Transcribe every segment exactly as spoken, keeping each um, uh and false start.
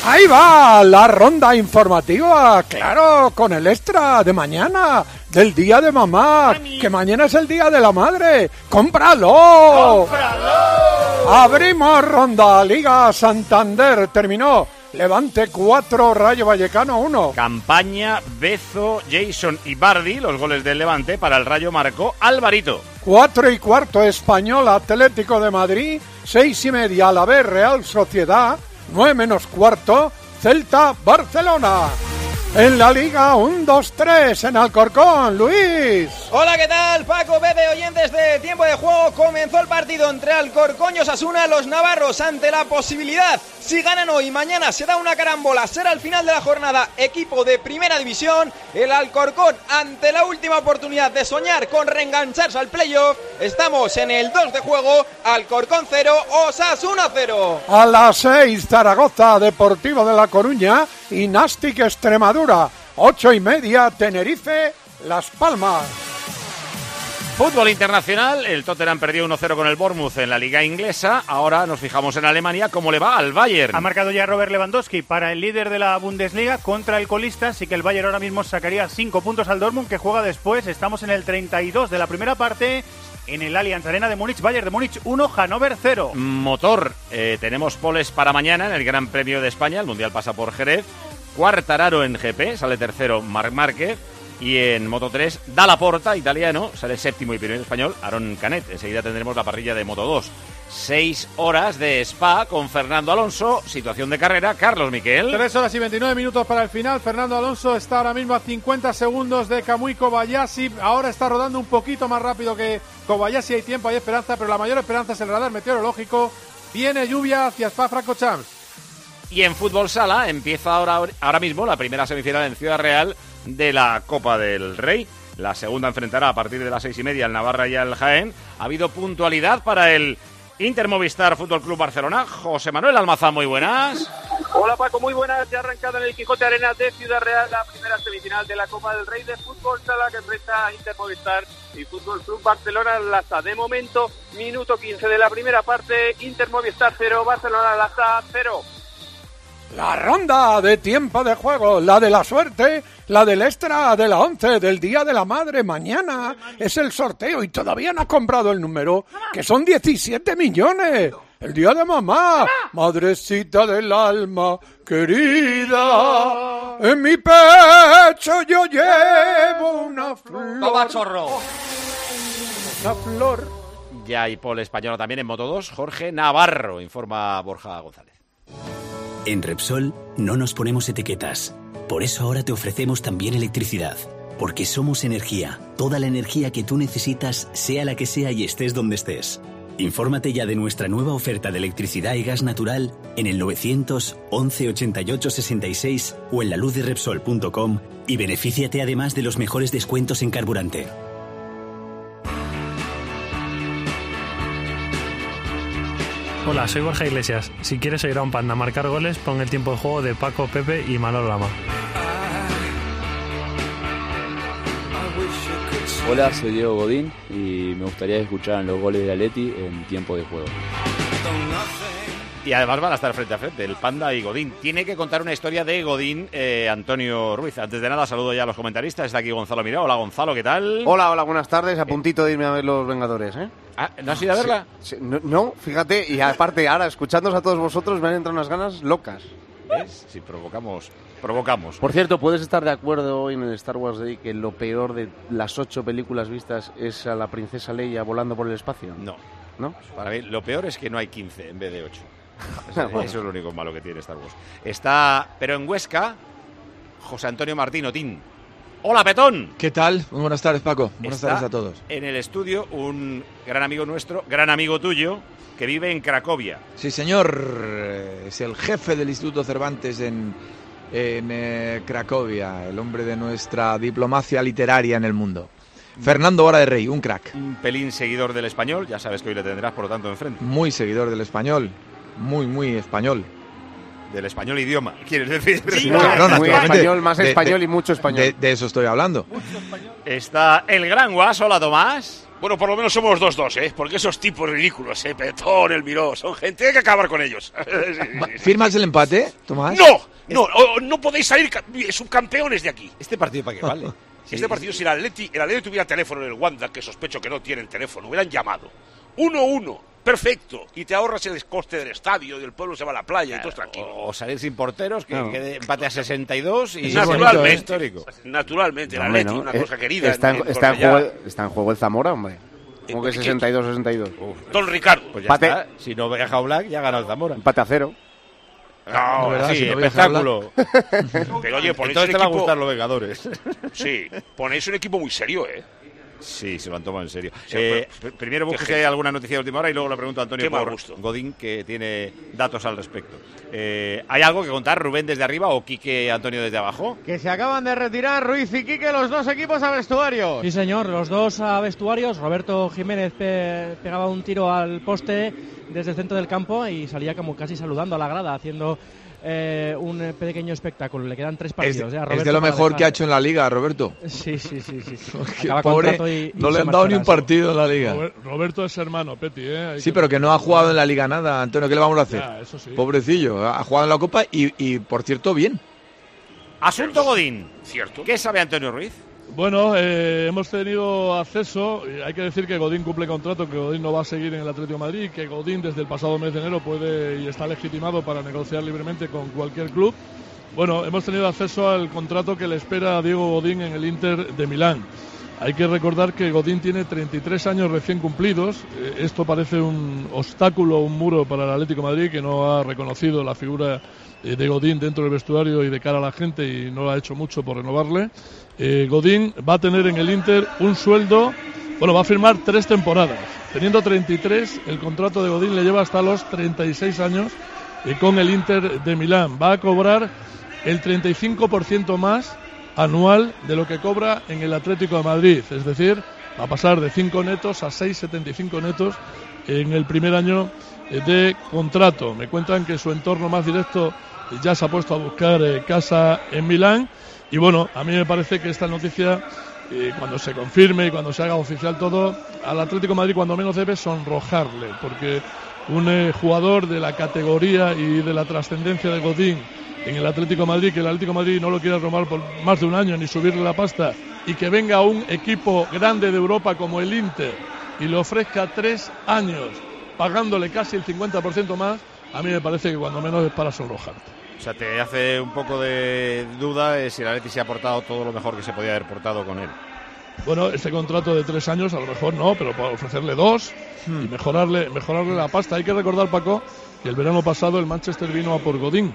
Ahí va la ronda informativa, claro, con el extra de mañana, del Día de Mamá, Mami. Que mañana es el Día de la Madre. ¡Cómpralo! ¡Cómpralo! Abrimos ronda, Liga Santander, terminó. Levante cuatro, Rayo Vallecano uno. Campaña, Bezo, Jason y Bardi, los goles del Levante. Para el Rayo marcó Alvarito. Cuatro y cuarto, Español, Atlético de Madrid. Seis y media, Alavés, Real Sociedad. Nueve menos cuarto, Celta, Barcelona. En la Liga, un dos tres en Alcorcón, Luis. Hola, ¿qué tal? Paco, Pepe, oyentes de Tiempo de Juego. Comenzó el partido entre Alcorcón y Osasuna. Los navarros ante la posibilidad, si ganan hoy y mañana se da una carambola, será el final de la jornada equipo de primera división. El Alcorcón ante la última oportunidad de soñar con reengancharse al playoff. Estamos en el dos de juego, Alcorcón cero, Osasuna cero. A las seis, Zaragoza, Deportivo de La Coruña y Nastic Extremadura. Ocho y media, Tenerife, Las Palmas. Fútbol internacional, el Tottenham perdió uno cero con el Bournemouth en la liga inglesa. Ahora nos fijamos en Alemania, ¿cómo le va al Bayern? Ha marcado ya Robert Lewandowski para el líder de la Bundesliga contra el colista, así que el Bayern ahora mismo sacaría cinco puntos al Dortmund, que juega después. Estamos en el treinta y dos de la primera parte, en el Allianz Arena de Múnich. Bayern de Múnich uno, Hannover cero. Motor, eh, tenemos poles para mañana en el Gran Premio de España, el Mundial pasa por Jerez. Quartararo en G P, sale tercero Marc Márquez. Y en Moto tres, Dalla Porta, italiano, sale séptimo y primero español, Aaron Canet. Enseguida tendremos la parrilla de Moto dos. Seis horas de Spa con Fernando Alonso, situación de carrera, Carlos Miquel. Tres horas y veintinueve minutos para el final. Fernando Alonso está ahora mismo a cincuenta segundos de Kamui Kobayashi. Ahora está rodando un poquito más rápido que Kobayashi. Hay tiempo, hay esperanza, pero la mayor esperanza es el radar meteorológico. Viene lluvia hacia Spa-Francorchamps. Y en fútbol sala empieza ahora, ahora mismo la primera semifinal en Ciudad Real de la Copa del Rey. La segunda enfrentará a partir de las seis y media al Navarra y al Jaén. Ha habido puntualidad para el Inter Movistar Fútbol Club Barcelona. José Manuel Almazán, muy buenas. Hola Paco, muy buenas. Ya ha arrancado en el Quijote Arena de Ciudad Real la primera semifinal de la Copa del Rey de fútbol sala que enfrenta a Inter Movistar y Fútbol Club Barcelona Laza. De momento, minuto quince de la primera parte, Inter Movistar cero, Barcelona Laza cero. La ronda de tiempo de juego, la de la suerte, la del extra de la once, del Día de la Madre. Mañana es el sorteo y todavía no ha comprado el número, que son diecisiete millones. El Día de Mamá, madrecita del alma querida, en mi pecho yo llevo una flor. Toma, chorro. Una flor. Ya hay pole española también en Moto dos. Jorge Navarro, informa Borja González. En Repsol no nos ponemos etiquetas. Por eso ahora te ofrecemos también electricidad. Porque somos energía. Toda la energía que tú necesitas, sea la que sea y estés donde estés. Infórmate ya de nuestra nueva oferta de electricidad y gas natural en el novecientos once ochenta y ocho sesenta y seis o en la luz de repsol punto com y benefíciate además de los mejores descuentos en carburante. Hola, soy Borja Iglesias. Si quieres seguir a un panda a marcar goles, pon el tiempo de juego de Paco, Pepe y Manolo Lama. Hola, soy Diego Godín y me gustaría escuchar los goles de Atleti en tiempo de juego. Y además van a estar frente a frente, el Panda y Godín. Tiene que contar una historia de Godín, eh, Antonio Ruiz. Antes de nada, saludo ya a los comentaristas. Está aquí Gonzalo Miró. Hola, Gonzalo, ¿qué tal? Hola, hola, buenas tardes. A puntito de irme a ver Los Vengadores, ¿eh? Ah, ¿no has ido a verla? Sí, sí, no, no, fíjate, y aparte ahora, escuchándonos a todos vosotros, me han entrado unas ganas locas. ¿Ves? Si provocamos, provocamos. Por cierto, ¿puedes estar de acuerdo hoy en el Star Wars Day que lo peor de las ocho películas vistas es a la princesa Leia volando por el espacio? No. ¿No? Para mí, lo peor es que no hay quince en vez de ocho. Eso, bueno. Eso es lo único malo que tiene Star Wars. Está, pero en Huesca, José Antonio Martín Otín. ¡Hola, Petón! ¿Qué tal? Muy buenas tardes, Paco. Buenas Está tardes a todos. En el estudio, un gran amigo nuestro, gran amigo tuyo, que vive en Cracovia. Sí, señor. Es el jefe del Instituto Cervantes en, en eh, Cracovia, el hombre de nuestra diplomacia literaria en el mundo. Fernando Vara de Rey, un crack. Un pelín seguidor del Español, ya sabes que hoy le tendrás, por lo tanto, enfrente. Muy seguidor del Español. Muy, muy español. Del español idioma, ¿quieres decir? Sí, claro, muy español, más español de, de, y mucho español. De, de eso estoy hablando. Está el gran Guas. Hola, Tomás. Bueno, por lo menos somos dos dos, ¿eh? Porque esos tipos ridículos, ¿eh? Petón, el Miró, son gente, hay que acabar con ellos. Sí, sí, sí. ¿Firmas el empate, Tomás? ¡No! No, o, no podéis salir subcampeones de aquí. ¿Este partido para qué vale? Sí, este partido, si el Atleti, el Atleti tuviera teléfono en el Wanda, que sospecho que no tienen teléfono, hubieran llamado. uno uno, perfecto. Y te ahorras el coste del estadio, y el pueblo se va a la playa, claro, y todo es tranquilo. O salir sin porteros, que no. quede empate a sesenta y dos y... Naturalmente, histórico. Naturalmente, el no, Atleti, no, una eh, cosa querida. Está en, en, está, en juego, está en juego el Zamora, hombre. ¿Cómo que sesenta y dos sesenta y dos? Don Ricardo. Pues ya empate. Está. Si no viaja Black, ya gana el Zamora. Empate a cero. No, no verdad, sí, si no espectáculo. Pero oye, ponéis Entonces un te va equipo... a gustar los Vengadores. Sí, ponéis un equipo muy serio, ¿eh? Sí, se lo han tomado en serio. Sí, eh, pero, primero busque si hay alguna noticia de última hora y luego le pregunto a Antonio por Godín, que tiene datos al respecto. Eh, ¿Hay algo que contar, Rubén, desde arriba o Quique Antonio desde abajo? Que se acaban de retirar Ruiz y Quique, los dos equipos a vestuarios. Sí, señor, los dos a vestuarios. Roberto Jiménez pe pegaba un tiro al poste desde el centro del campo y salía como casi saludando a la grada, haciendo... Eh, un pequeño espectáculo. Le quedan tres partidos. Es, ¿eh? es de lo mejor dejar. que ha hecho en la Liga, Roberto. Sí, sí, sí. sí. Pobre, y, no y le han dado ni un partido en la Liga. Roberto es hermano, Peti. ¿eh? Sí, que... pero que no ha jugado en la Liga nada, Antonio. ¿Qué le vamos a hacer? Ya, eso sí. Pobrecillo. Ha jugado en la Copa y, y por cierto, bien. Asunto Godín. Cierto. ¿Qué sabe Antonio Ruiz? Bueno, eh, hemos tenido acceso, hay que decir que Godín cumple contrato, que Godín no va a seguir en el Atlético de Madrid, que Godín desde el pasado mes de enero puede y está legitimado para negociar libremente con cualquier club. Bueno, hemos tenido acceso al contrato que le espera a Diego Godín en el Inter de Milán. Hay que recordar que Godín tiene treinta y tres años recién cumplidos. Eh, esto parece un obstáculo, un muro para el Atlético de Madrid, que no ha reconocido la figura de Godín dentro del vestuario y de cara a la gente y no ha hecho mucho por renovarle. Eh, Godín va a tener en el Inter un sueldo, bueno, va a firmar tres temporadas. Teniendo treinta y tres, el contrato de Godín le lleva hasta los treinta y seis años eh, con el Inter de Milán. Va a cobrar el treinta y cinco por ciento más anual de lo que cobra en el Atlético de Madrid. Es decir, va a pasar de cinco netos a seis coma setenta y cinco netos en el primer año eh, de contrato. Me cuentan que su entorno más directo ya se ha puesto a buscar eh, casa en Milán. Y bueno, a mí me parece que esta noticia, eh, cuando se confirme y cuando se haga oficial todo, al Atlético de Madrid cuando menos debe sonrojarle, porque un eh, jugador de la categoría y de la trascendencia de Godín en el Atlético de Madrid, que el Atlético de Madrid no lo quiera renovar por más de un año ni subirle la pasta, y que venga un equipo grande de Europa como el Inter y le ofrezca tres años pagándole casi el cincuenta por ciento más, a mí me parece que cuando menos es para sonrojarte. O sea, te hace un poco de duda eh, si el Atleti se ha portado todo lo mejor que se podía haber portado con él. Bueno, este contrato de tres años a lo mejor no, pero para ofrecerle dos hmm. y mejorarle, mejorarle la pasta. Hay que recordar, Paco, que el verano pasado el Manchester vino a por Godín.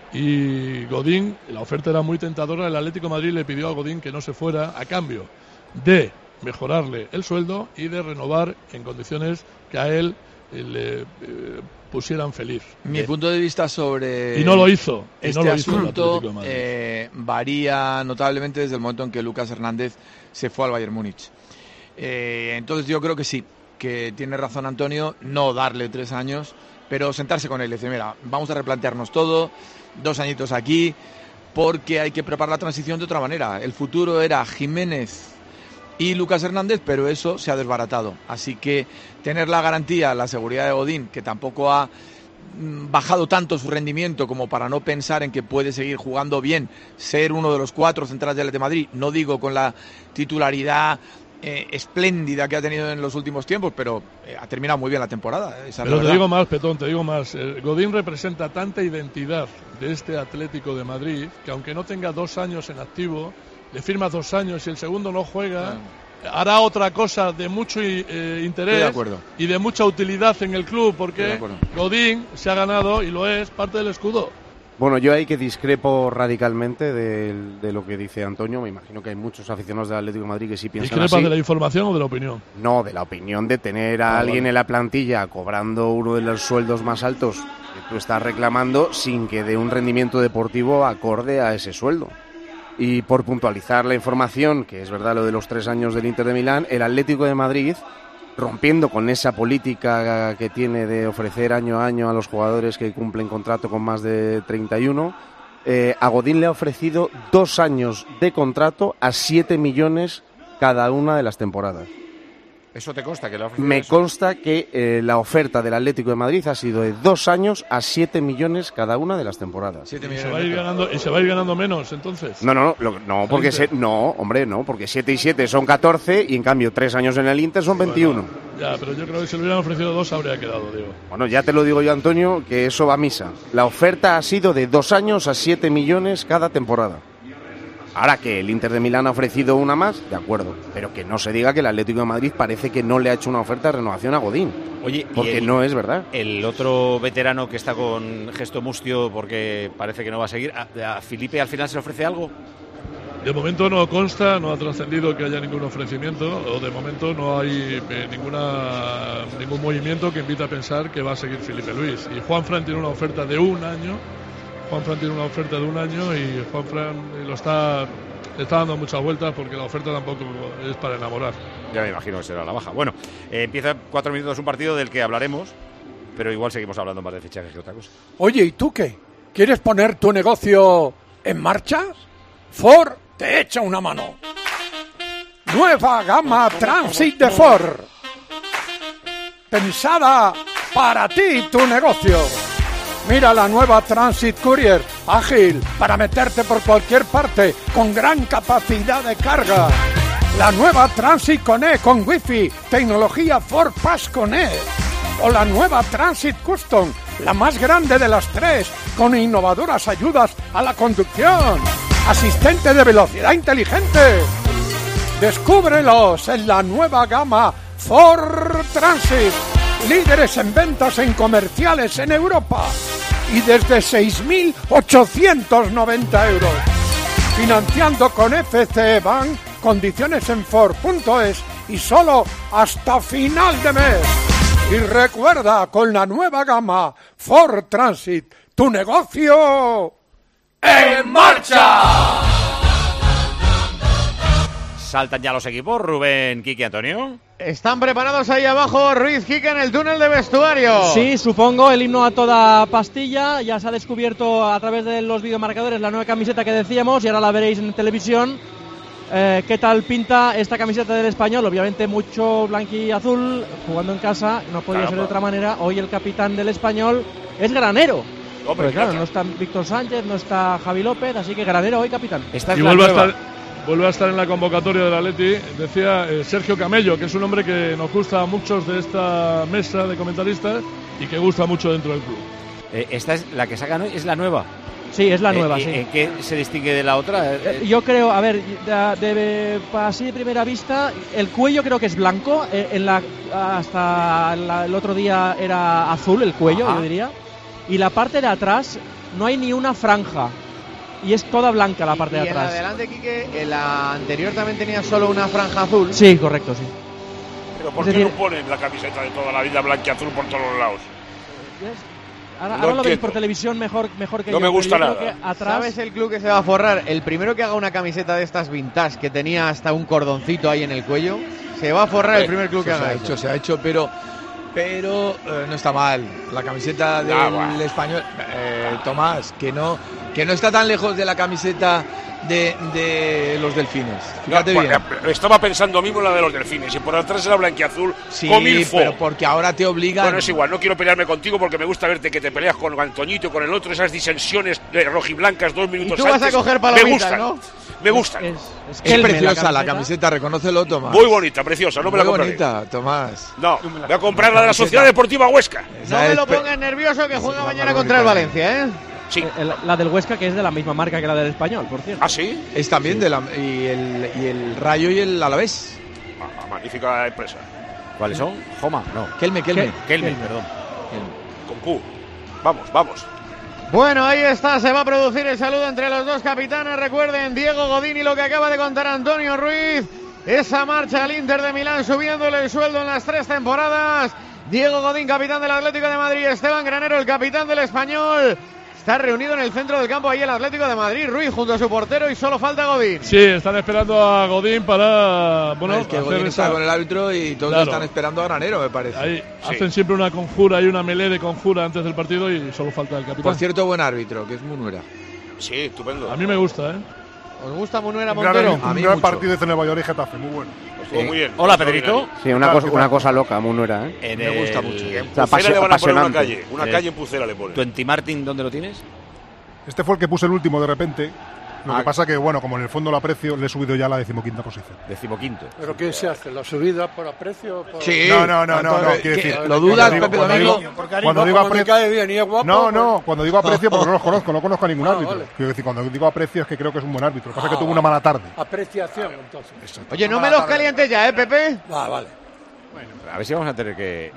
Y Godín, la oferta era muy tentadora. El Atlético de Madrid le pidió a Godín que no se fuera a cambio de mejorarle el sueldo y de renovar en condiciones que a él le eh, pusieran feliz. Mi eh. punto de vista sobre y no lo hizo y este no lo asunto hizo eh, varía notablemente desde el momento en que Lucas Hernández se fue al Bayern Múnich. Eh, entonces yo creo que sí, que tiene razón Antonio, no darle tres años, pero sentarse con él y decir, mira, vamos a replantearnos todo, dos añitos aquí, porque hay que preparar la transición de otra manera. El futuro era Jiménez y Lucas Hernández, pero eso se ha desbaratado. Así que tener la garantía, la seguridad de Godín, que tampoco ha bajado tanto su rendimiento como para no pensar en que puede seguir jugando bien, ser uno de los cuatro centrales del Atlético de Madrid, no digo con la titularidad eh, espléndida que ha tenido en los últimos tiempos, pero eh, ha terminado muy bien la temporada. Esa pero te digo más, Petón, te digo más. Eh, Godín representa tanta identidad de este Atlético de Madrid que aunque no tenga dos años en activo, le firmas dos años y el segundo no juega, ah. hará otra cosa de mucho eh, interés de y de mucha utilidad en el club, porque Godín se ha ganado, y lo es, parte del escudo. Bueno, yo ahí que discrepo radicalmente de, de lo que dice Antonio. Me imagino que hay muchos aficionados del Atlético de Madrid que sí piensan así. ¿Discrepas de la información o de la opinión? No, de la opinión de tener a ah, alguien vale. en la plantilla cobrando uno de los sueldos más altos que tú estás reclamando sin que dé un rendimiento deportivo acorde a ese sueldo. Y por puntualizar la información, que es verdad lo de los tres años del Inter de Milán, el Atlético de Madrid, rompiendo con esa política que tiene de ofrecer año a año a los jugadores que cumplen contrato con más de treinta y uno, eh, a Godín le ha ofrecido dos años de contrato a siete millones cada una de las temporadas. ¿Eso te consta que le ha ofrecido Me eso? consta que eh, la oferta del Atlético de Madrid ha sido de dos años a siete millones cada una de las temporadas. Y se va a ir ganando, y se va a ir ganando menos, entonces. No, no, no, lo- no, porque se, no, hombre, no, porque siete y siete son catorce y en cambio tres años en el Inter son veintiuno. Ya, pero yo creo que si le hubieran ofrecido dos habría quedado, digo. Bueno, ya te lo digo yo, Antonio, que eso va a misa. La oferta ha sido de dos años a siete millones cada temporada. Ahora que el Inter de Milán ha ofrecido una más, de acuerdo, pero que no se diga que el Atlético de Madrid parece que no le ha hecho una oferta de renovación a Godín. Oye, porque el, no es verdad. El otro veterano que está con gesto mustio porque parece que no va a seguir, ¿a, a Felipe al final se le ofrece algo? De momento no consta, no ha trascendido que haya ningún ofrecimiento, o de momento no hay eh, ninguna ningún movimiento que invita a pensar que va a seguir Felipe Luis. Y Juanfran tiene una oferta de un año. Juanfran tiene una oferta de un año y Juanfran lo está, le está dando muchas vueltas porque la oferta tampoco es para enamorar. Ya me imagino que será la baja. Bueno, eh, empieza cuatro minutos un partido del que hablaremos, pero igual seguimos hablando más de fichajes que otra cosa. Oye, ¿y tú qué? ¿Quieres poner tu negocio en marcha? Ford te echa una mano. Nueva gama Transit de Ford. Pensada para ti y tu negocio. Mira la nueva Transit Courier, ágil para meterte por cualquier parte, con gran capacidad de carga. La nueva Transit Connect con Wi-Fi, tecnología Ford Pass Connect. O la nueva Transit Custom, la más grande de las tres, con innovadoras ayudas a la conducción. Asistente de velocidad inteligente. Descúbrelos en la nueva gama Ford Transit. Líderes en ventas en comerciales en Europa. Y desde seis mil ochocientos noventa euros. Financiando con F C E Bank. Condiciones en Ford punto es y solo hasta final de mes. Y recuerda, con la nueva gama Ford Transit, tu negocio en marcha. Saltan ya los equipos, Rubén, Kiki, Antonio. Están preparados ahí abajo, Ruiz, Kike en el túnel de vestuario. Sí, supongo, el himno a toda pastilla. Ya se ha descubierto a través de los videomarcadores la nueva camiseta que decíamos y ahora la veréis en televisión. Eh, ¿Qué tal pinta esta camiseta del Español? Obviamente mucho blanquiazul, jugando en casa, no podía Caramba. ser de otra manera. Hoy el capitán del Español es Granero. Hombre, Porque claro, gracias. no está Víctor Sánchez, no está Javi López, así que Granero hoy capitán. Esta es Y la vuelve a, nueva. estar, vuelve a estar en la convocatoria del Atleti, decía eh, Sergio Camello, que es un hombre que nos gusta a muchos de esta mesa de comentaristas y que gusta mucho dentro del club. Eh, esta es la que sacan hoy, es la nueva. Sí, es la nueva, Eh, sí. ¿En qué se distingue de la otra? Eh, Eh, Yo creo, a ver, de, de- así de primera vista, el cuello creo que es blanco. eh, En la, hasta la- el otro día era azul el cuello, Ajá. yo diría. Y la parte de atrás no hay ni una franja. Y es toda blanca la parte Y de en la atrás. delante, Kike, en la anterior también tenía solo una franja azul. Sí, correcto, sí. Pero ¿por Es qué decir- no ponen la camiseta de toda la vida blanquiazul por todos los lados? Ahora, No ahora lo veis entiendo. por televisión mejor, mejor que No yo. me pero gusta yo creo nada. que atrás, ¿Sabes el club que se va a forrar? El primero que haga una camiseta de estas vintage que tenía hasta un cordoncito ahí en el cuello, se va a forrar el primer club que Eso se haga ha eso. hecho, se ha hecho, pero pero eh, no está mal. La camiseta del Ah, bueno. Español, eh, Tomás, que no que no está tan lejos de la camiseta de, de los Delfines. Fíjate No, bien. porque Estaba pensando mismo en la de los Delfines y por atrás era blanquiazul Sí, con milfo. pero porque ahora te obligan. Bueno, es igual, no quiero pelearme contigo porque me gusta verte que te peleas con Antoñito y con el otro, esas disensiones de rojiblancas dos minutos tú vas antes. a coger me palomitas, gustan, ¿no? me gustan. es, Es Kelme, preciosa la camiseta. camiseta, reconócelo, Tomás. Muy bonita, preciosa, no me Muy la compraré. bonita, Tomás. No, voy a comprar la de la camiseta. Sociedad Deportiva Huesca. No Esa me es lo pe- pongas nervioso que juega esa mañana es contra el bonita. Valencia, ¿eh? Sí. Eh, La del Huesca, que es de la misma marca que la del Español, por cierto. ¿Ah, sí? Es también de la y el, y el Rayo y el Alavés. Ah, magnífica empresa. ¿Cuáles son? Joma, no. Kelme, Kelme. Kelme, Kelme. perdón. Con Q. Vamos, vamos. Bueno, ahí está, se va a producir el saludo entre los dos capitanes. Recuerden, Diego Godín y lo que acaba de contar Antonio Ruiz. Esa marcha al Inter de Milán subiéndole el sueldo en las tres temporadas. Diego Godín, capitán del Atlético de Madrid. Esteban Granero, el capitán del Español. Está reunido en el centro del campo ahí el Atlético de Madrid. Ruiz junto a su portero y solo falta Godín. Sí, están esperando a Godín para bueno, es que hacer Godín esa- está con el árbitro y todos Claro. están esperando a Granero, me parece. Ahí Sí. hacen siempre una conjura y una melee de conjura antes del partido y solo falta el capitán. Por cierto, buen árbitro, que es Munuera. Sí, estupendo. A mí me gusta, ¿eh? ¿Os gusta Munuera Un gran, Montero? A mí un gran mucho. partido en el Valladolid Getafe, muy bueno. estuvo muy bien. Hola, Pedrito. Sí, una, cosa, una cosa loca, Muno era, ¿eh? En Me el... gusta mucho. En O sea, Pucela le van a poner una apasionante. calle. Una Eh, calle en Pucela le ponen. ¿Tu Enti Martin dónde lo tienes? Este fue el que puse el último de repente. Lo Ah. que pasa que, bueno, como en el fondo lo aprecio, le he subido ya a la decimoquinta posición. Decimoquinto. ¿Pero qué se hace? ¿La subida por aprecio? Por... Sí. No, no, no, no, no, quiero decir. ¿Lo dudas, cuando Pepe digo- Domingo? cuando digo- Por cariño, Cuando digo como me aprecio. cae bien y es guapo, No, pues- no, cuando digo aprecio porque no los conozco, no conozco a ningún Ah, árbitro. vale. Quiero decir, cuando digo aprecio es que creo que es un buen árbitro. Lo que pasa es que Ah, tuvo una mala tarde. Apreciación, entonces. Oye, no me los calientes ya, ¿eh, Pepe? Ah, vale. A ver si vamos a tener que...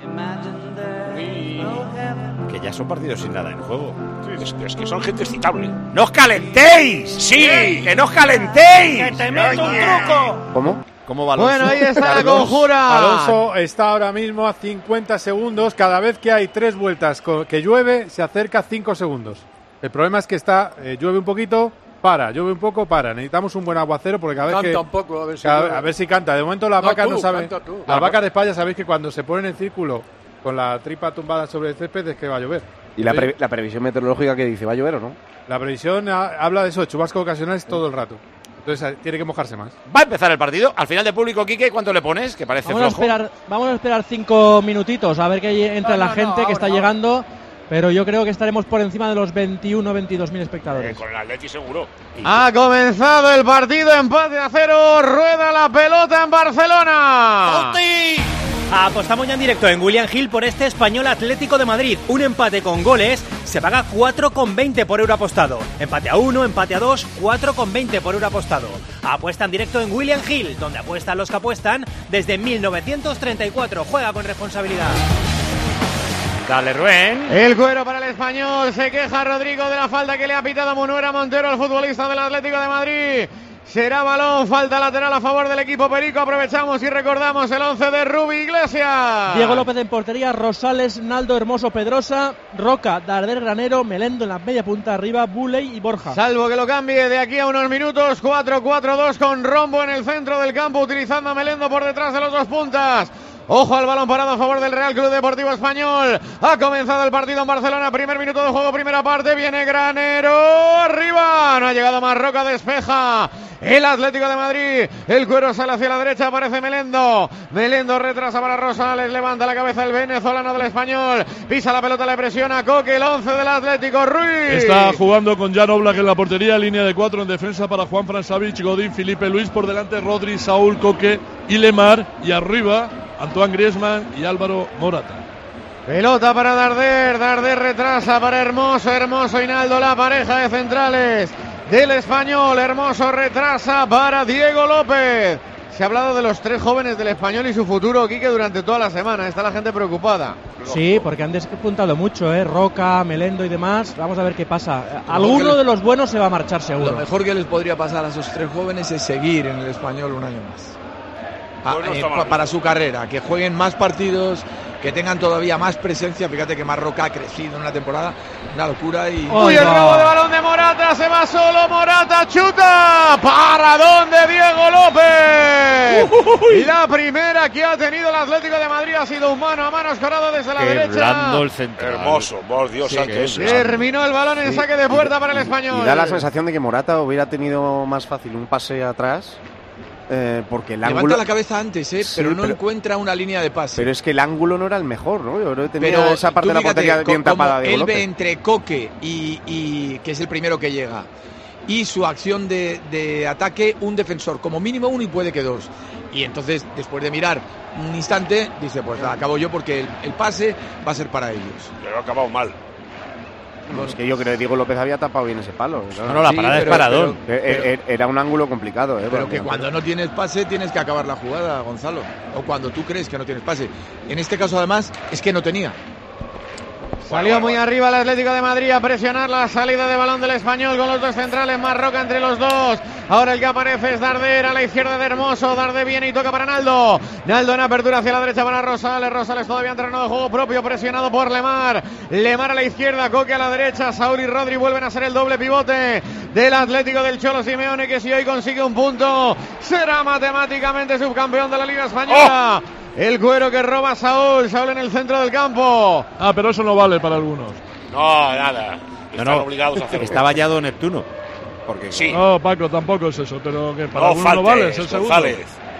Que ya son partidos sin nada en juego. Sí, es, es que son gente excitable. ¡No os calentéis! ¡Sí! ¡Que no os calentéis! ¡Que te meto un truco! ¿Cómo? ¿Cómo va Alonso? Bueno, ahí está la Carlos, conjura. Alonso está ahora mismo a cincuenta segundos. Cada vez que hay tres vueltas co- que llueve, se acerca cinco segundos. El problema es que está eh, llueve un poquito, para, llueve un poco, para. Necesitamos un buen aguacero porque cada vez Canta que... un poco, a ver si cada- llueve. a ver si canta. De momento las No, vacas tú, no saben... canta tú. Las Claro. vacas de España sabéis que cuando se ponen en círculo con la tripa tumbada sobre el césped es que va a llover. ¿Y la, ¿Sí? pre- la previsión meteorológica que dice? ¿Va a llover o no? La previsión ha- habla de eso, de chubascos ocasionales todo el rato. Entonces eh, tiene que mojarse más. Va a empezar el partido. Al final de público, Quique, ¿cuánto le pones? Que parece Vamos a, flojo. esperar, vamos a esperar cinco minutitos a ver que entra No, la no, gente no, que ahora, está ahora. llegando. Pero yo creo que estaremos por encima de los veintiuno veintidós mil Eh, espectadores. con el Atleti seguro. Ha comenzado el partido, empate a cero, rueda la pelota en Barcelona. Apostamos ya en directo en William Hill por este Español Atlético de Madrid. Un empate con goles se paga cuatro con veinte por euro apostado. Empate a uno, empate a dos, cuatro con veinte por euro apostado. Apuesta en directo en William Hill, donde apuestan los que apuestan desde mil novecientos treinta y cuatro. Juega con responsabilidad. Dale, Rubén. El cuero para el Español, se queja Rodrigo de la falta que le ha pitado Munuera Montero al futbolista del Atlético de Madrid. Será balón, falta lateral a favor del equipo perico. Aprovechamos y recordamos el once de Rubi Iglesias. Diego López en portería, Rosales, Naldo, Hermoso, Pedrosa, Roca, Darder, Granero, Melendo en la media punta arriba, Buley y Borja. Salvo que lo cambie de aquí a unos minutos, cuatro cuatro dos con Rombo en el centro del campo, utilizando a Melendo por detrás de los dos puntas. Ojo al balón parado a favor del Real Club Deportivo Español. Ha comenzado el partido en Barcelona. Primer minuto de juego, primera parte. Viene Granero. Arriba. No ha llegado más. Roca, despeja. El Atlético de Madrid. El cuero sale hacia la derecha. Aparece Melendo. Melendo retrasa para Rosales. Levanta la cabeza el venezolano del Español. Pisa la pelota, le presiona Coque. El once del Atlético. Ruiz. Está jugando con Jan Oblak en la portería. Línea de cuatro en defensa para Juan Fran Savic, Godín, Felipe Luis. Por delante Rodri, Saúl, Coque y Lemar. Y arriba Antoine Griezmann y Álvaro Morata. Pelota para Darder, Darder retrasa para Hermoso, Hermoso y Naldo, la pareja de centrales del Español. Hermoso retrasa para Diego López. Se ha hablado de los tres jóvenes del Español y su futuro, Quique, durante toda la semana. Está la gente preocupada. Sí, porque han despuntado mucho, ¿eh? Roca, Melendo y demás. Vamos a ver qué pasa. Alguno de los buenos se va a marchar seguro. Lo mejor que les podría pasar a esos tres jóvenes es seguir en el Español un año más. Ah, Pues no eh, está mal pa- visto. para su carrera, que jueguen más partidos, que tengan todavía más presencia. Fíjate que Marroca ha crecido en una temporada, una locura. Y Uy, el robo de balón de Morata, se va solo Morata, chuta, paradón de Diego López. Y la primera que ha tenido el Atlético de Madrid ha sido un mano a mano escorado desde la Qué derecha. blando el central. Hermoso, por Dios Sí, santo. que ese. Terminó el balón en Sí. saque de puerta para el Español. Y da la sensación de que Morata hubiera tenido más fácil un pase atrás, eh, porque el levanta ángulo... la cabeza antes, ¿eh? Sí, pero no pero- encuentra una línea de pase. Pero es que el ángulo no era el mejor, ¿no? Yo creo que tenía Pero esa parte tú de la fíjate, portería co- bien como tapada. Diego él ve López. entre Coque y, y que es el primero que llega, y su acción de, de ataque, un defensor, como mínimo uno y puede que dos. Y entonces, después de mirar un instante, dice, pues la acabo yo porque el, el pase va a ser para ellos. Pero ha acabado mal. No, es que yo creo que Diego López había tapado bien ese palo. ¿no? No, no, la Sí, parada pero- es paradón. pero- Eh, eh, eh, Era un ángulo complicado, ¿eh? Pero porque- que cuando no tienes pase tienes que acabar la jugada, Gonzalo. O cuando tú crees que no tienes pase. En este caso, además, es que no tenía. Salió muy arriba el Atlético de Madrid a presionar la salida de balón del Español con los dos centrales, Marroca entre los dos. Ahora el que aparece es Darder a la izquierda de Hermoso. Darder viene y toca para Naldo. Naldo en apertura hacia la derecha para Rosales. Rosales todavía en terreno de juego propio, presionado por Lemar. Lemar a la izquierda, Coque a la derecha. Saúl y Rodri vuelven a ser el doble pivote del Atlético del Cholo Simeone, que si hoy consigue un punto será matemáticamente subcampeón de la Liga Española. ¡Oh! El cuero que roba Saúl. Saúl en el centro del campo. Ah, pero eso no vale para algunos. No, nada. No, Están no, obligados a hacerlo. está vallado Neptuno. Porque Sí. No, Paco, tampoco es eso, pero que para No algunos no faltes, vale, es el segundo. González.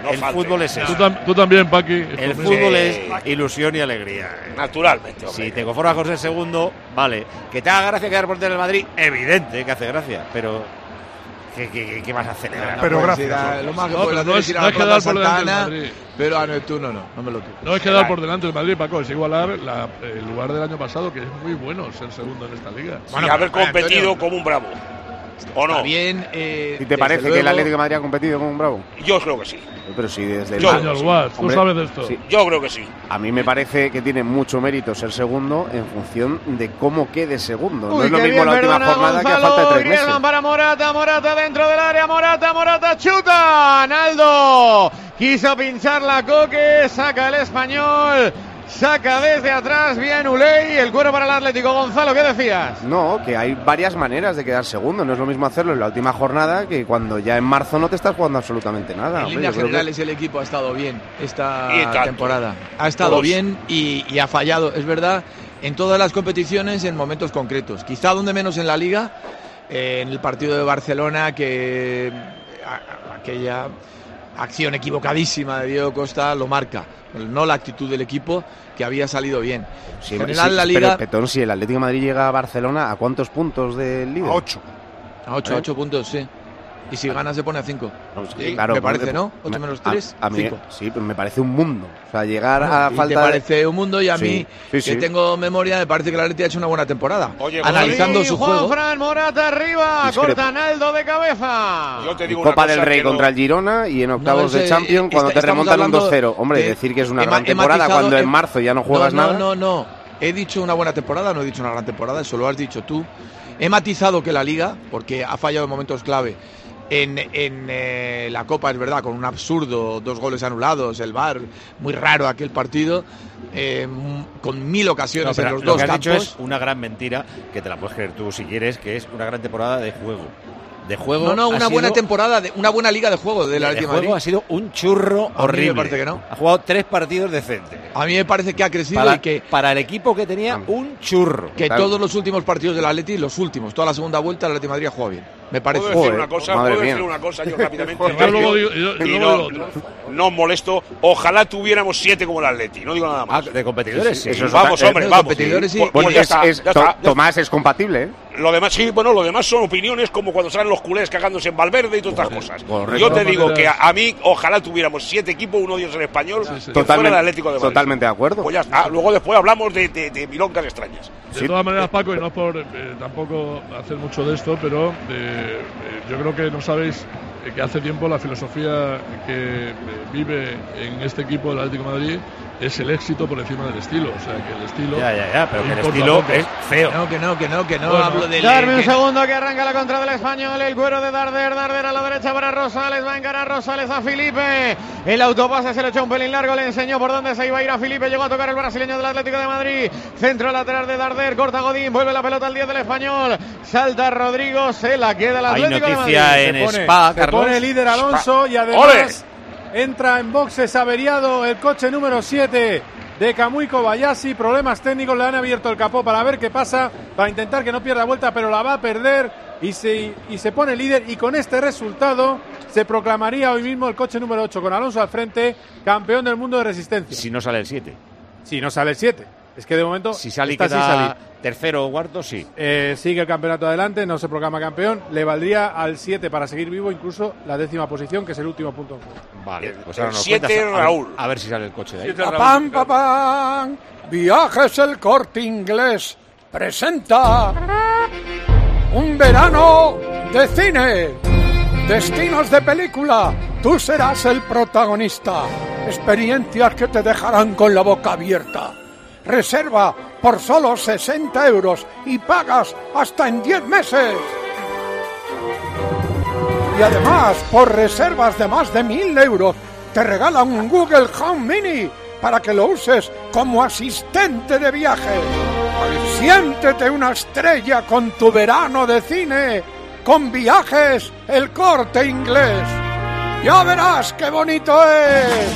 No el falte. fútbol es eso. Tú, tam- tú también, Paqui. El Esto fútbol mismo. es ilusión y alegría. Naturalmente, hombre. Si te conformas con ser segundo, vale. Que te haga gracia quedar por delante del Madrid, evidente que hace gracia, pero ¿qué, qué, qué vas a celebrar? Pero Pues gracias. irá- Lo más que No, puedes pero hacer no es es- ir a no la es quedar Plaza por delante del Santana, Madrid. pero ah, no, tú no, no, no me lo tú. No es quedar por delante del Madrid, Paco, es igualar la- el lugar del año pasado, que es muy bueno ser segundo en esta liga. Y haber competido como un bravo. ¿O no? Está bien. Eh, ¿Y te parece desde que el luego- Atlético de Madrid ha competido como un bravo? Yo creo que sí. Pero sí, desde el... Yo- Señor Watts, tú Hombre, sabes de esto. sí. Yo creo que sí. A mí me parece que tiene mucho mérito ser segundo en función de cómo quede segundo. no Uy, es lo qué mismo bien, la última perdona, jornada que a Gonzalo. falta de tres meses. Griezmann para Morata, Morata dentro del área, Morata, Morata chuta. Naldo quiso pinchar la Coque, saca el español, saca desde atrás, bien Uley, el cuero para el Atlético. Gonzalo, ¿qué decías? No, que hay varias maneras de quedar segundo. No es lo mismo hacerlo en la última jornada que cuando ya en marzo no te estás jugando absolutamente nada. En Hombre, líneas yo creo que- generales el equipo ha estado bien esta Y tanto. temporada. Ha estado Todos. bien y, y ha fallado, es verdad, en todas las competiciones en momentos concretos. Quizá donde menos en la Liga, eh, en el partido de Barcelona, que a- a- aquella acción equivocadísima de Diego Costa lo marca. No la actitud del equipo, que había salido bien. Sí, en general sí, la pero, Liga Petón, si el Atlético de Madrid llega a Barcelona, ¿a cuántos puntos del líder? A ocho. a ocho, ¿Eh? ocho puntos, sí. Y si gana se pone a cinco. No, es que, Sí, claro, me parece, me- ¿no? ocho me- menos a- tres, a mí- cinco. Sí, pero me parece un mundo. O sea, llegar Bueno, a y falta te de- parece un mundo y a Sí, mí, sí, que sí. tengo memoria, me parece que el Atleti ha hecho una buena temporada. Oye, analizando Ahí, su Juan juego. Fran, Morata arriba, Discrepo. corta Naldo de cabeza. Yo te Y digo una Copa cosa del Rey que no- contra el Girona y en octavos No, de ese- Champions está- cuando te estamos remontan un hablando dos cero. Hombre, de- decir que es una he gran ma- he temporada matizado- cuando en he- marzo ya no juegas no, nada. No, no, no. He dicho una buena temporada, no he dicho una gran temporada, eso lo has dicho tú. He matizado que la Liga, porque ha fallado en momentos clave. En, en eh, la Copa, es verdad, con un absurdo, dos goles anulados, el V A R, muy raro aquel partido, eh, m- con mil ocasiones No, pero en los lo dos que has campos. dicho es una gran mentira, que te la puedes creer tú si quieres, que es una gran temporada de juego. De juego No, no, ha una sido- buena temporada, de, una buena liga de juego de la de Atlético de juego Madrid. ha sido un churro A mí me horrible. parece que no. Ha jugado tres partidos decentes. A mí me parece que ha crecido Para, y que, para el equipo que tenía un churro. que Tal. todos los últimos partidos del Atleti, los últimos, toda la segunda vuelta, el Atlético de Madrid ha jugado bien. Me parece. ¿Puedo decir Joder, una cosa? madre ¿Puedo mía. decir una cosa yo rápidamente? Yo luego digo- yo- yo y luego no, digo otro. no os molesto. Ojalá tuviéramos siete como el Atleti. No digo nada Ah, más. de competidores, sí. Eso es Vamos, otra- hombre, eh, vamos. competidores, sí. Pues- Bueno, pues ya es- está, es- ya To- está, ya Tomás es compatible, ¿eh? Lo demás, sí, bueno, lo demás son opiniones como cuando salen los culés cagándose en Valverde y todas estas cosas. correcto. Yo te De todas digo que a, maneras- a mí, ojalá tuviéramos siete equipos, uno de ellos en español, Sí, sí. que Totalmente, fuera el Atlético de Madrid. totalmente de acuerdo. Pues ya está. Luego después hablamos de, de, de milongas extrañas. De Sí. todas maneras, Paco, y no es por eh, tampoco hacer mucho de esto, pero eh, eh, yo creo que no sabéis eh, que hace tiempo la filosofía que eh, vive en este equipo del Atlético de Madrid es el éxito por encima del estilo. O sea, que el estilo. Ya, ya, ya, pero que el importa estilo poco. es feo. No, que no, que no, que no Bueno. hablo del. Darme un que- segundo que arranca la contra del español. El cuero de Darder. Darder a la derecha para Rosales. Va a encarar Rosales a Felipe. El autopase se le echó un pelín largo. Le enseñó por dónde se iba a ir a Felipe. Llegó a tocar el brasileño del Atlético de Madrid. Centro lateral de Darder. Corta Godín. Vuelve la pelota al diez del español. Salta Rodrigo. Se la queda el Hay Atlético de Madrid. noticia en Se pone- Spa, se Carlos. pone líder Alonso y ¡Ole! además entra en boxes averiado el coche número siete de Kamui Kobayashi. Problemas técnicos, le han abierto el capó para ver qué pasa, para intentar que no pierda vuelta, pero la va a perder y se, y se pone líder. Y con este resultado se proclamaría hoy mismo el coche número ocho con Alonso al frente, campeón del mundo de resistencia. Si no sale el siete. Si no sale el siete. Es que de momento Si sale y está sin queda salir. tercero o cuarto, sí. Eh, sigue el campeonato adelante, no se proclama campeón. Le valdría al siete para seguir vivo incluso la décima posición, que es el último punto en juego. Vale, pues el ahora nos siete, cuentas, a ver- Raúl. A ver si sale el coche de ahí. Siete, Raúl. Papam, papam. Viajes El Corte Inglés presenta un verano de cine. Destinos de película. Tú serás el protagonista. Experiencias que te dejarán con la boca abierta. Reserva por solo sesenta euros y pagas hasta en diez meses. Y además, por reservas de más de mil euros, te regalan un Google Home Mini para que lo uses como asistente de viaje. Siéntete una estrella con tu verano de cine, con Viajes El Corte Inglés. Ya verás qué bonito es.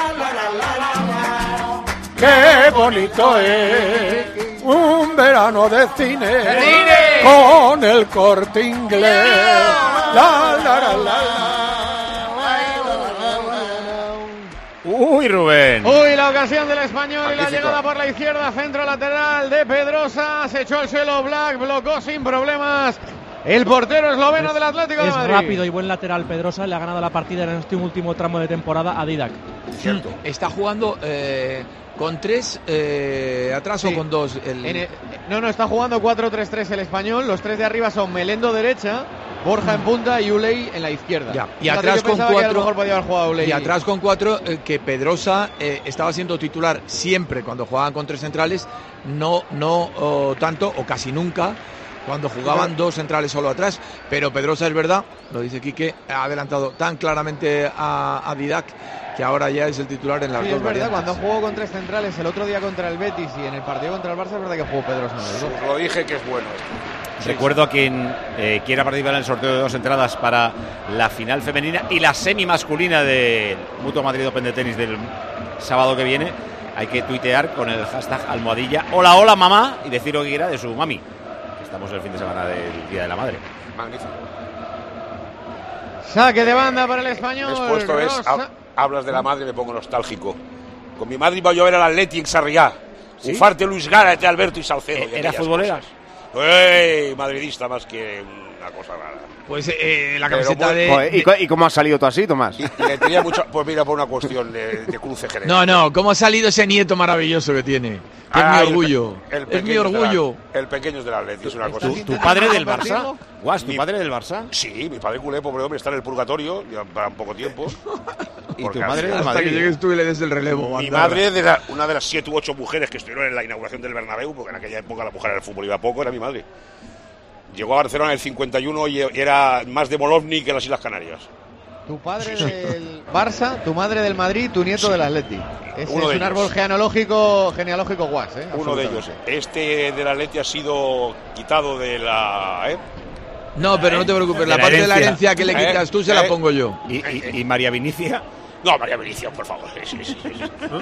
Qué bonito es un verano de cine, con El Corte Inglés. La, la, la, la, la. Uy, Rubén. Uy, la ocasión del Español y la Magnífico. llegada por la izquierda, centro lateral de Pedrosa. Se echó al suelo Black, blocó sin problemas. El portero esloveno del Atlético de Es Madrid. rápido y buen lateral Pedrosa, le ha ganado la partida en este último tramo de temporada a Didac. Cierto. Está jugando eh, con tres eh, atrás Sí. o con dos. El... En el- no, no, está jugando cuatro tres tres el Español. Los tres de arriba son Melendo derecha, Borja en punta y Uley en la izquierda. Ya. Y Fíjate, atrás yo con pensaba que a lo cuatro. mejor podía haber jugado Uley. Y atrás con cuatro, eh, que Pedrosa eh, estaba siendo titular siempre cuando jugaban con tres centrales, no, no oh, tanto o casi nunca cuando jugaban dos centrales solo atrás. Pero Pedrosa, es verdad, lo dice Quique, ha adelantado tan claramente a, a Didac que ahora ya es el titular en las Sí, dos es verdad, variantes. cuando jugó con tres centrales el otro día contra el Betis y en el partido contra el Barça, es verdad que jugó Pedrosa. ¿no? Lo dije que es bueno esto. Recuerdo a quien eh, quiera participar en el sorteo de dos entradas para la final femenina y la semi masculina del Mutua Madrid Open de tenis del sábado que viene. Hay que tuitear con el hashtag almohadilla hola hola mamá y decir lo que quiera de su mami. Estamos el fin de semana del Día de la Madre. Magnífico. Saque de banda para el Español. Después esto es, Rosa- hab- hablas de la madre y me pongo nostálgico. Con mi madre iba yo a ver al Atleti en Sarriá. ¿Sí? Ufarte Luis Gárate, Alberto y Salcedo. Eh, y ¿Era aquellas futbolera? cosas. ¡Ey! Madridista más que una cosa rara. Pues eh, la Pero camiseta muy- de, Joder, ¿y, de- co- ¿Y cómo has salido tú así, Tomás? Y, y le tenía mucho. Pues mira, por una cuestión de, de cruce genético. No, no, ¿cómo ha salido ese nieto maravilloso que tiene? Que Ah, es el mi orgullo. pe- el Es mi pequeño de la- orgullo. el pequeño es del Atleti, es una cosa. ¿Tu, tu padre del Barça? Guas, ¿tu padre del Barça? Sí, mi padre culé, pobre hombre, está en el purgatorio, ya para un poco tiempo. ¿Y Porque tu madre del Hasta Madrid? que llegues tú y le des el relevo. Mi anda. madre, de la- una de las siete u ocho mujeres que estuvieron en la inauguración del Bernabéu, porque en aquella época la mujer en el fútbol iba poco, era mi madre. Llegó a Barcelona en el cincuenta y uno y era más de Molovni que las Islas Canarias. Tu padre del Barça, tu madre del Madrid, tu nieto del Atleti. Ese Uno es de un ellos. árbol genealógico, genealógico guas, ¿eh? Uno de ellos. Absolutamente. Este del Atleti ha sido quitado de la... ¿eh? No, pero no te preocupes, De la la parte de la herencia. herencia que le Eh, quitas tú se eh. la pongo yo. ¿Y, y, y María Vinicia? No, María Benicia, por favor. Sí, sí, sí.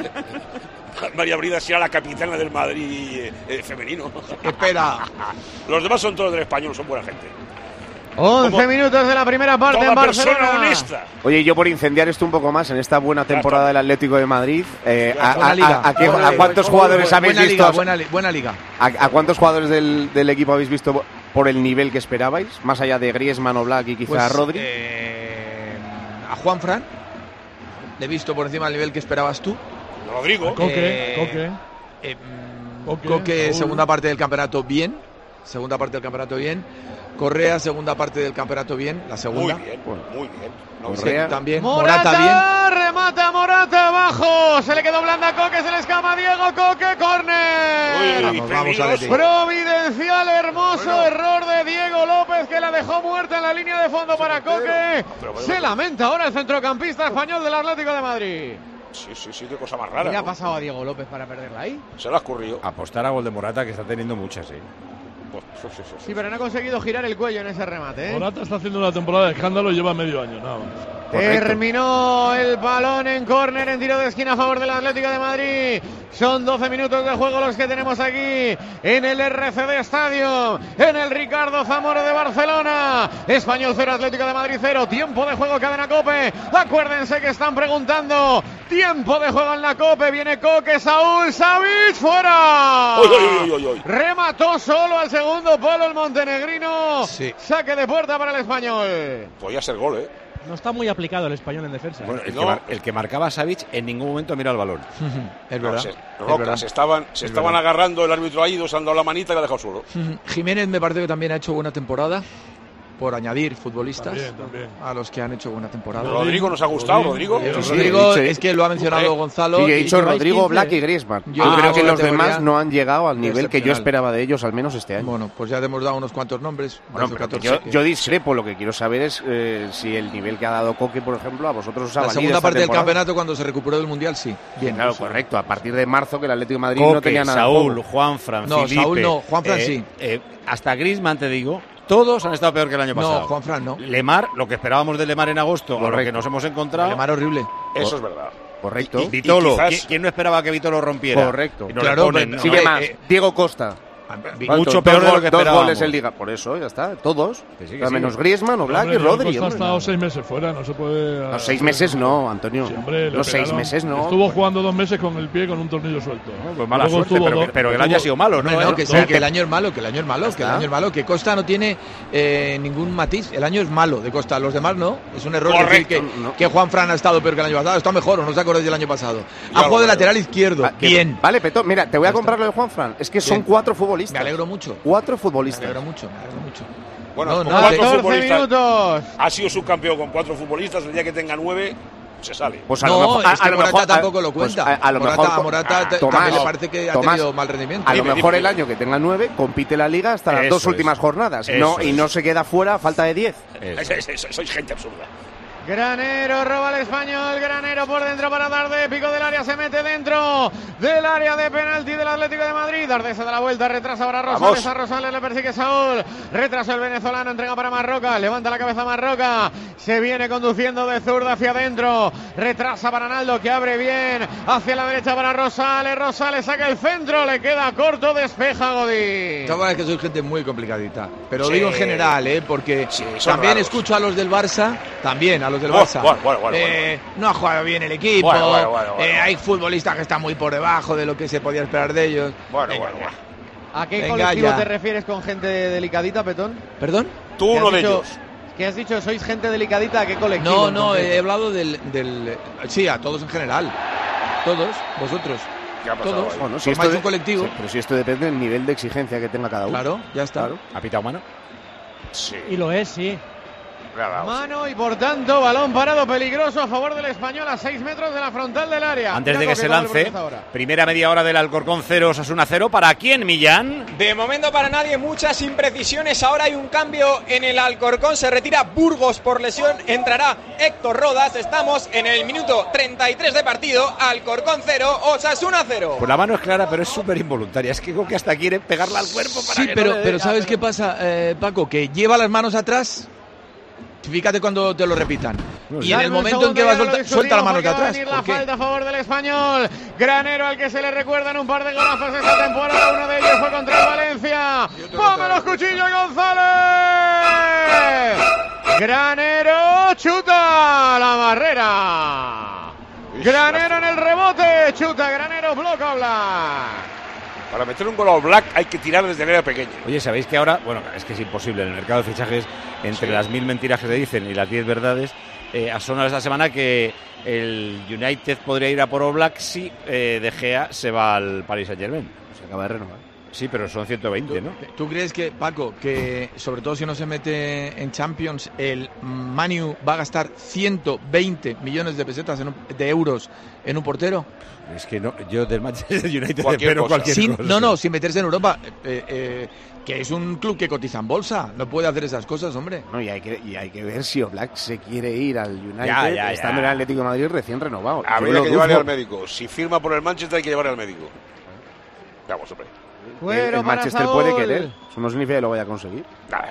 María Brida será la capitana del Madrid eh, eh, femenino. Espera. Los demás son todos del Español, son buena gente. once Como minutos de la primera parte Toda en persona Barcelona. honesta. Oye, yo por incendiar esto un poco más, en esta buena temporada del Atlético de Madrid, eh, a, Buena a- liga. a- a qué- Buena a liga. cuántos jugadores habéis buena visto? Liga, buena, li- buena liga. ¿A, a cuántos jugadores del, del equipo habéis visto por el nivel que esperabais? Más allá de Griezmann o Black y quizá Pues, Rodri. eh, a Juan Fran le he visto por encima del nivel que esperabas tú. Rodrigo. Coque, Eh, Coque. Eh, mm, Coque, Coque, Raúl. segunda parte del campeonato bien. Segunda parte del campeonato bien. Correa, segunda parte del campeonato bien. La segunda. Muy bien, muy bien. No, Correa. Sí, también. Morata, Morata bien. remata Morata abajo. Se le quedó blanda a Coque, se le escama a Diego Coque, córner. Uy, Vamos, vamos, peligroso. Atleti. Providencial, hermoso Bueno. error de Diego López que la dejó muerta en la línea de fondo para Coque. Pero bueno. Se lamenta ahora el centrocampista español del Atlético de Madrid. Sí, sí, sí, qué cosa más ¿Qué rara. le ha ¿no? pasado a Diego López para perderla ahí? Se le ha ocurrido. Apostar a gol de Morata, que está teniendo muchas, ¿eh? Pues, sí, sí, sí, sí. Sí, pero no ha conseguido girar el cuello en ese remate, ¿eh? Morata está haciendo una temporada de escándalo y lleva medio año, nada más. Correcto. Terminó el balón en córner, en tiro de esquina a favor del Atlético de Madrid. Son doce minutos de juego los que tenemos aquí en el R C D Stadium, en el Ricardo Zamora de Barcelona. Español cero, Atlético de Madrid cero. Tiempo de juego, cadena Cope. Acuérdense que están preguntando. Tiempo de juego en la Cope. Viene Coque, Saúl, Savic, fuera. Uy, uy, uy, uy, uy. Remató solo al segundo polo el montenegrino. Sí. Saque de puerta para el Español. Podía ser gol, ¿eh? No está muy aplicado el español en defensa. Bueno, el, No. que mar- el que marcaba a Savic en ningún momento mira el balón. Es No, verdad. se, es Roca, verdad. se estaban, se Es estaban verdad. agarrando el árbitro ahí, dos han dado la manita y la ha dejado solo. Jiménez me parece que también ha hecho buena temporada. Por añadir futbolistas También, también. a los que han hecho buena temporada. Rodrigo nos ha gustado, Rodrigo. Eh, Sí, Rodrigo, he dicho- es que lo ha mencionado Eh, Gonzalo. Sí, he y dicho lleváis Rodrigo, quince. Black y Griezmann. Yo Yo creo creo que que los categoría demás no han llegado al nivel que yo excepcional. esperaba de ellos, al menos este año. Bueno, pues ya te hemos dado unos cuantos nombres. Bueno, doce, pero que catorce, yo, que- yo discrepo, lo que quiero saber es eh, si el nivel que ha dado Coque, por ejemplo, a vosotros os ha La valido segunda esta parte del temporada. campeonato cuando se recuperó del Mundial, sí. Bien. Claro, correcto. A partir de marzo que el Atlético de Madrid no Coque, tenía nada de Saúl, juego. Juanfran, No, Felipe, Saúl no, Juanfran eh, sí. eh, hasta Griezmann, te digo, todos han estado peor que el año No, pasado. Juanfran no. Lemar, lo que esperábamos de Lemar en agosto, a lo Correcto. que nos hemos encontrado. Lemar horrible. Eso es verdad. Correcto. Y Vitolo, quizás- ¿quién, quién no esperaba que Vitolo rompiera? Correcto. Y nos Claro, le ponen, pero- ¿no? Sigue Hombre, más. eh, Diego Costa. Mucho peor de lo que dos esperábamos. goles en Liga, por eso, ya está, todos. Que sí, que O sea, sí. menos Griezmann, Oblak y Hombre, Rodri. Costa ha hombre. estado seis meses fuera, no se puede... Los seis meses no, Antonio. Sí, hombre, le Los seis pegaron. meses no. Estuvo jugando dos meses con el pie con un tornillo suelto. ¿no? Pues mala Luego suerte, estuvo pero, dos- pero que el estuvo- año ha sido malo, ¿no? No, no, ¿Eh? que sí, que el año es malo, que el año es malo, que el año es malo, que Costa no tiene eh, ningún matiz. El año es malo de Costa, los demás no. Es un error decir que, que Juan Fran ha estado peor que el año pasado. Está mejor, o no os acordáis del año pasado. Ha jugado de lateral izquierdo, Ah, que- bien. Vale, Petón, mira, te voy a comprar lo de Juan Fran. Es que son Bien. cuatro futbolistas. Me alegro mucho. Cuatro futbolistas. Me alegro mucho, me alegro mucho. Bueno, No, con no, cuatro catorce futbolistas. minutos. Ha sido subcampeón con cuatro futbolistas. El día que tenga nueve, se sale. Pues a No, lo mejor, a, es que a lo Morata mejor, tampoco lo pues cuenta. a, a lo Morata- mejor, a Morata te- Tomás, también le parece que ha Tomás, tenido mal rendimiento. A lo Dime, mejor dime. el año que tenga nueve compite la Liga hasta las Eso dos es. últimas jornadas. Eso No, y es. no se queda fuera a falta de diez. Es- es- es- sois gente absurda. Granero roba el español, Granero por dentro para Darde, pico del área, se mete dentro del área de penalti del Atlético de Madrid. Darde se da la vuelta, retrasa para Rosales, Vamos. a Rosales le persigue Saúl, retrasa el venezolano, entrega para Marroca, levanta la cabeza Marroca, se viene conduciendo de zurda hacia adentro, retrasa para Naldo que abre bien, hacia la derecha para Rosales, Rosales saca el centro, le queda corto, despeja Godín. Sabes que soy gente muy complicadita, pero Sí. digo en general, ¿eh? porque Sí, son también raros. escucho a los del Barça, también a los del Bueno, Barça. bueno, bueno, bueno, Eh, no ha jugado bien el equipo, Bueno, bueno, bueno, bueno, eh, bueno. hay futbolistas que están muy por debajo de lo que se podía esperar de ellos. Bueno, Venga, bueno, bueno. ¿A qué Venga colectivo ya. te refieres con gente delicadita, Petón? ¿Perdón? Tú ¿Qué uno has de dicho- ellos. ¿Qué has dicho? ¿Sois gente delicadita? ¿A qué colectivo? No, en no, concreto? he hablado del, del... Sí, a todos en general. Todos, vosotros. ¿Qué ha pasado Todos. ahí? Bueno, si Formáis esto de- un colectivo. sí, pero si esto depende del nivel de exigencia que tenga cada uno. Claro, ya está. Claro. ¿Ha pitado mano? Sí. Y lo es, sí. Nada, Mano y por tanto balón parado peligroso a favor del español a seis metros de la frontal del área. Antes de Mira que se cómo lance, empieza ahora. primera media hora del Alcorcón cero, Osasuna cero. ¿Para quién, Millán? De momento para nadie, muchas imprecisiones. Ahora hay un cambio en el Alcorcón. Se retira Burgos por lesión. Entrará Héctor Rodas. Estamos en el minuto treinta y tres de partido. Alcorcón cero, Osasuna cero. Pues la mano es clara, pero es súper involuntaria. Es que creo que hasta quiere pegarla al cuerpo para Sí, que pero, no le dé. pero Ah, ¿sabes qué pasa, eh, Paco? Que lleva las manos atrás. Fíjate cuando te lo repitan. Y en Dame el un momento en que segundo, vas ya lo a discutimos suelta las manos de porque va a atrás. venir ¿Por la qué? falta a favor del español. Granero al que se le recuerdan un par de golazos esta temporada. Uno de ellos fue contra el Valencia. ¡Vámonos, Cuchillo González! Granero chuta la barrera. Granero en el rebote. Chuta Granero, bloca Black. Para meter un gol al Black hay que tirar desde el área pequeña. Oye, ¿sabéis que ahora, bueno, es que es imposible en el mercado de fichajes, entre Sí. las mil mentiras que se dicen y las diez verdades, eh, ha sonado esta semana que el United podría ir a por Oblak si eh, De Gea se va al Paris Saint-Germain. Se acaba de renovar. Sí, pero son ciento veinte, ¿no? ¿Tú crees que, Paco, que sobre todo si no se mete en Champions, el Manu va a gastar ciento veinte millones de pesetas, en un- de euros, en un portero? Es que no, yo del Manchester United Cualquier espero cosa. cualquier Sin- cosa. no, no, sin meterse en Europa, eh, eh, que es un club que cotiza en bolsa, no puede hacer esas cosas, hombre. No, y, hay que, y hay que ver si Oblak se quiere ir al United, Ya, ya, estando ya. en el Atlético de Madrid recién renovado. Yo Habría lo que llevarle dudo. al médico. Si firma por el Manchester hay que llevarle al médico. Vamos, hombre. El, Fuero el para Manchester Saúl. puede querer. Eso no significa que lo vaya a conseguir.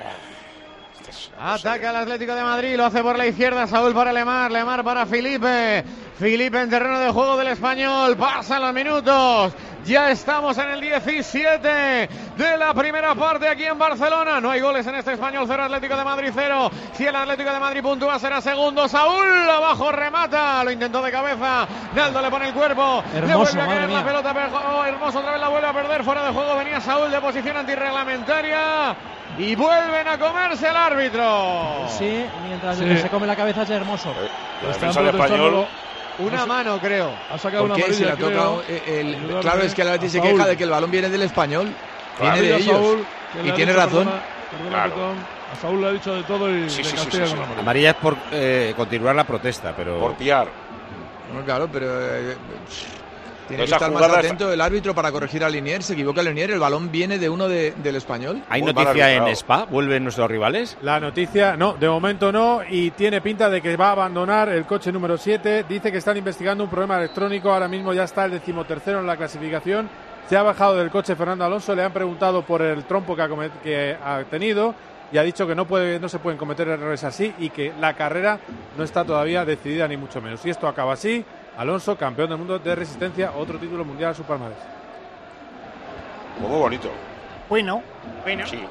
Ataca el Atlético de Madrid, lo hace por la izquierda, Saúl para Lemar, Lemar para Felipe, Felipe en terreno de juego del español, pasan los minutos, ya estamos en el diecisiete de la primera parte aquí en Barcelona, no hay goles en este español, cero Atlético de Madrid, cero, si el Atlético de Madrid puntúa será segundo, Saúl abajo remata, lo intentó de cabeza, Naldo le pone el cuerpo, le Hermoso, vuelve a caer madre la mía. pelota, pero oh, Hermoso otra vez la vuelve a perder, fuera de juego venía Saúl de posición antirreglamentaria. Y vuelven a comerse al árbitro. Sí, mientras Sí. el que se come la cabeza es Hermoso. La Están defensa del protestándolo. español. Una mano, creo. Ha sacado una ¿Por qué? Si amarilla, le ha tocado, creo. eh, el- Ayudarle claro, es que el Atleti a se Saúl. queja de que el balón viene del español, Claro, viene de a ellos. Saúl, que le Y ha tiene dicho, razón. Perdona, perdona, Claro. Petón. A Saúl le ha dicho de todo y Sí, le sí, sí, castiga sí, con sí. amarilla. Amarilla es por eh, continuar la protesta, pero... Por pillar. No, claro, pero eh, tiene que Esa estar más jugada- atento el árbitro para corregir a Linier. Se equivoca Linier, el balón viene de uno de- del español. ¿Hay Muy mal noticia en arbitrado. Spa? ¿Vuelven nuestros rivales? La noticia, no, de momento no, y tiene pinta de que va a abandonar el coche número siete. Dice que están investigando un problema electrónico, ahora mismo ya está el decimotercero en la clasificación. Se ha bajado del coche Fernando Alonso, le han preguntado por el trompo que ha, comet- que ha tenido y ha dicho que no, puede, no se pueden cometer errores así y que la carrera no está todavía decidida ni mucho menos. Si esto acaba así, Alonso, campeón del mundo de resistencia, otro título mundial a su palmarés. Pues muy bonito. Bueno, bueno. Sí.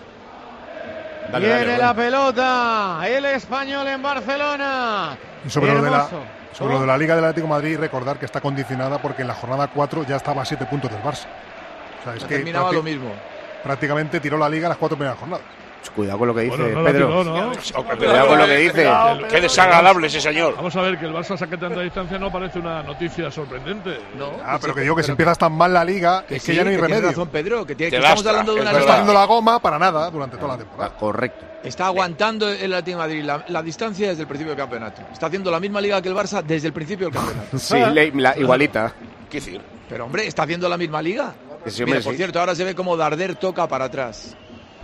Dale, Viene dale, la bueno. pelota, el Español en Barcelona. Y sobre lo de la, Hermoso. sobre lo de la Liga del Atlético de Madrid, recordar que está condicionada porque en la jornada cuatro ya estaba a siete puntos del Barça. O sea, es que terminaba prácti- lo mismo. Prácticamente tiró la Liga las cuatro primeras jornadas. Cuidado con lo que dice Bueno, no la Pedro. tiró, ¿no? Cuidado con lo que dice. Qué desagradable ese señor. Vamos a ver, que el Barça saque tanta distancia no parece una noticia sorprendente. No. Ah, pero que digo que si empiezas tan mal la Liga, Que es que sí, ya no hay que tiene remedio. razón Pedro, que, tiene, Te que estamos lastra, hablando de es una No verdad. está liga. haciendo la goma para nada durante toda la temporada. Ah, correcto. Está aguantando el Atlético de Madrid la, la distancia desde el principio del campeonato. Está haciendo la misma liga que el Barça desde el principio del campeonato. Sí, le- la- igualita. ¿Qué decir? Pero hombre, está haciendo la misma liga. Que sí, hombre, Mira, por sí. cierto, ahora se ve como Darder toca para atrás.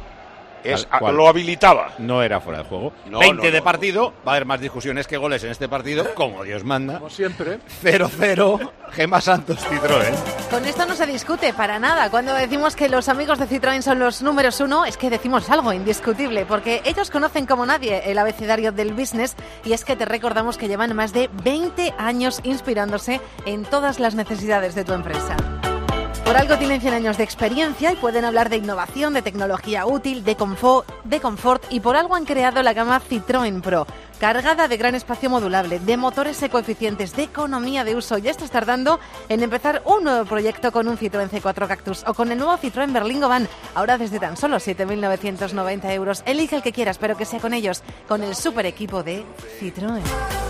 Es, Tal cual. lo habilitaba. No era fuera de juego. No, veinte no, de no, partido. Va a haber más discusiones que goles en este partido, como Dios manda. Como siempre. cero cero. Gema Santos Citroën. Con esto no se discute para nada. Cuando decimos que los amigos de Citroën son los números uno, es que decimos algo indiscutible, porque ellos conocen como nadie el abecedario del business, y es que te recordamos que llevan más de veinte años inspirándose en todas las necesidades de tu empresa. Por algo tienen cien años de experiencia y pueden hablar de innovación, de tecnología útil, de confort, de confort y por algo han creado la gama Citroën Pro, cargada de gran espacio modulable, de motores ecoeficientes, de economía de uso. Ya estás tardando en empezar un nuevo proyecto con un Citroën C cuatro Cactus o con el nuevo Citroën Berlingo Van, ahora desde tan solo siete mil novecientos noventa euros. Elige el que quieras, pero que sea con ellos, con el super equipo de Citroën.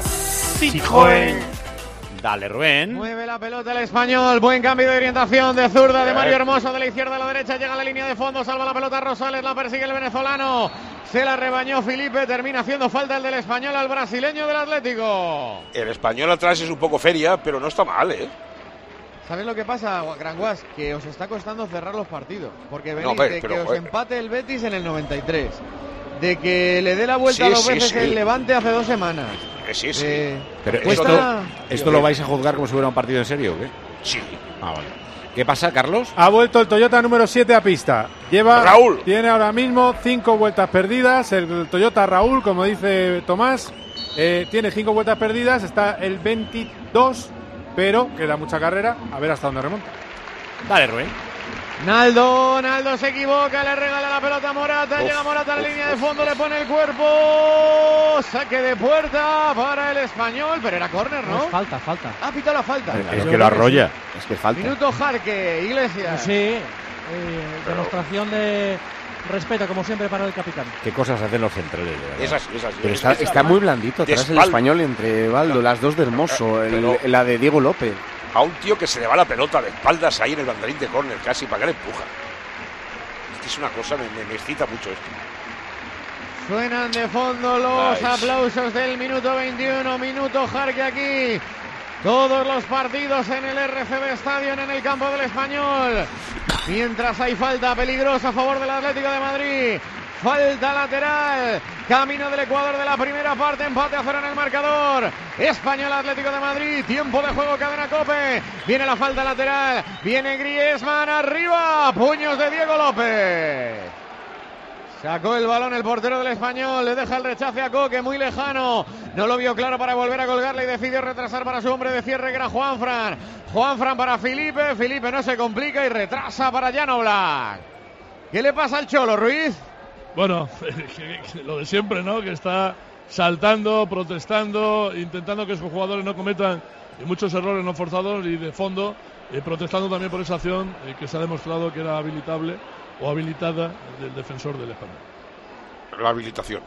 Citroën. Dale, Rubén. Mueve la pelota el Español, buen cambio de orientación de zurda de Mario Hermoso, de la izquierda a la derecha, llega a la línea de fondo, salva la pelota Rosales, la persigue el venezolano, se la rebañó Felipe, termina haciendo falta el del Español al brasileño del Atlético. El Español atrás es un poco feria, pero no está mal, ¿eh? ¿Sabes lo que pasa, Gran Guas? Que os está costando cerrar los partidos, porque venís No, pero- de pero, que os joder. empate el Betis en el noventa y tres, de que le dé la vuelta Sí, dos sí, veces sí. el Levante hace dos semanas. Eh, sí, sí. Eh, Pero Cuesta- esto, ¿esto lo vais a juzgar como si fuera un partido en serio o qué? Sí. Ah, vale. ¿Qué pasa, Carlos? Ha vuelto el Toyota número siete a pista. Lleva, Raúl. Tiene ahora mismo cinco vueltas perdidas. El Toyota Raúl, como dice Tomás, eh, tiene cinco vueltas perdidas. Está el veintidós, pero queda mucha carrera. A ver hasta dónde remonta. Dale, Rubén. Naldo, Naldo se equivoca, le regala la pelota a Morata, Uf, llega Morata a la uf, línea de uf. fondo, le pone el cuerpo, saque de puerta para el Español, pero era córner, No, ¿no? es falta, falta. Ha pitado la falta. Es que lo arrolla. Es que falta. Minuto Jarque, Iglesias. Sí, eh, demostración de respeto, como siempre, para el capitán. ¿Qué cosas hacen los centrales? de verdad? Es así, es así. Pero Es- está, es- está muy blandito de atrás el espalda. Español entre Baldo, las dos de Hermoso, el- Pero- la de Diego López. A un tío que se le va la pelota de espaldas ahí en el banderín de córner casi para que le empuja. Es que es una cosa, me, me- me excita mucho esto. Suenan de fondo los Nice. aplausos del minuto veintiuno, minuto Jarque aquí. Todos los partidos en el R C B Stadium, en el campo del Español. Mientras hay falta peligrosa a favor del Atlético de Madrid. Falta lateral. Camino del Ecuador de la primera parte. Empate a cero en el marcador. Español Atlético de Madrid. Tiempo de juego, cadena COPE. Viene la falta lateral. Viene Griezmann arriba. Puños de Diego López. Sacó el balón el portero del Español, le deja el rechace a Coque, muy lejano. No lo vio claro para volver a colgarle y decidió retrasar para su hombre de cierre, que era Juanfran. Juanfran para Felipe, Felipe no se complica y retrasa para Jan Oblak. ¿Qué le pasa al Cholo, Ruiz? Bueno, lo de siempre, ¿no? Que está saltando, protestando, intentando que sus jugadores no cometan muchos errores no forzados y de fondo, eh, protestando también por esa acción eh, que se ha demostrado que era habilitable o habilitada del defensor del Español. La habilitación.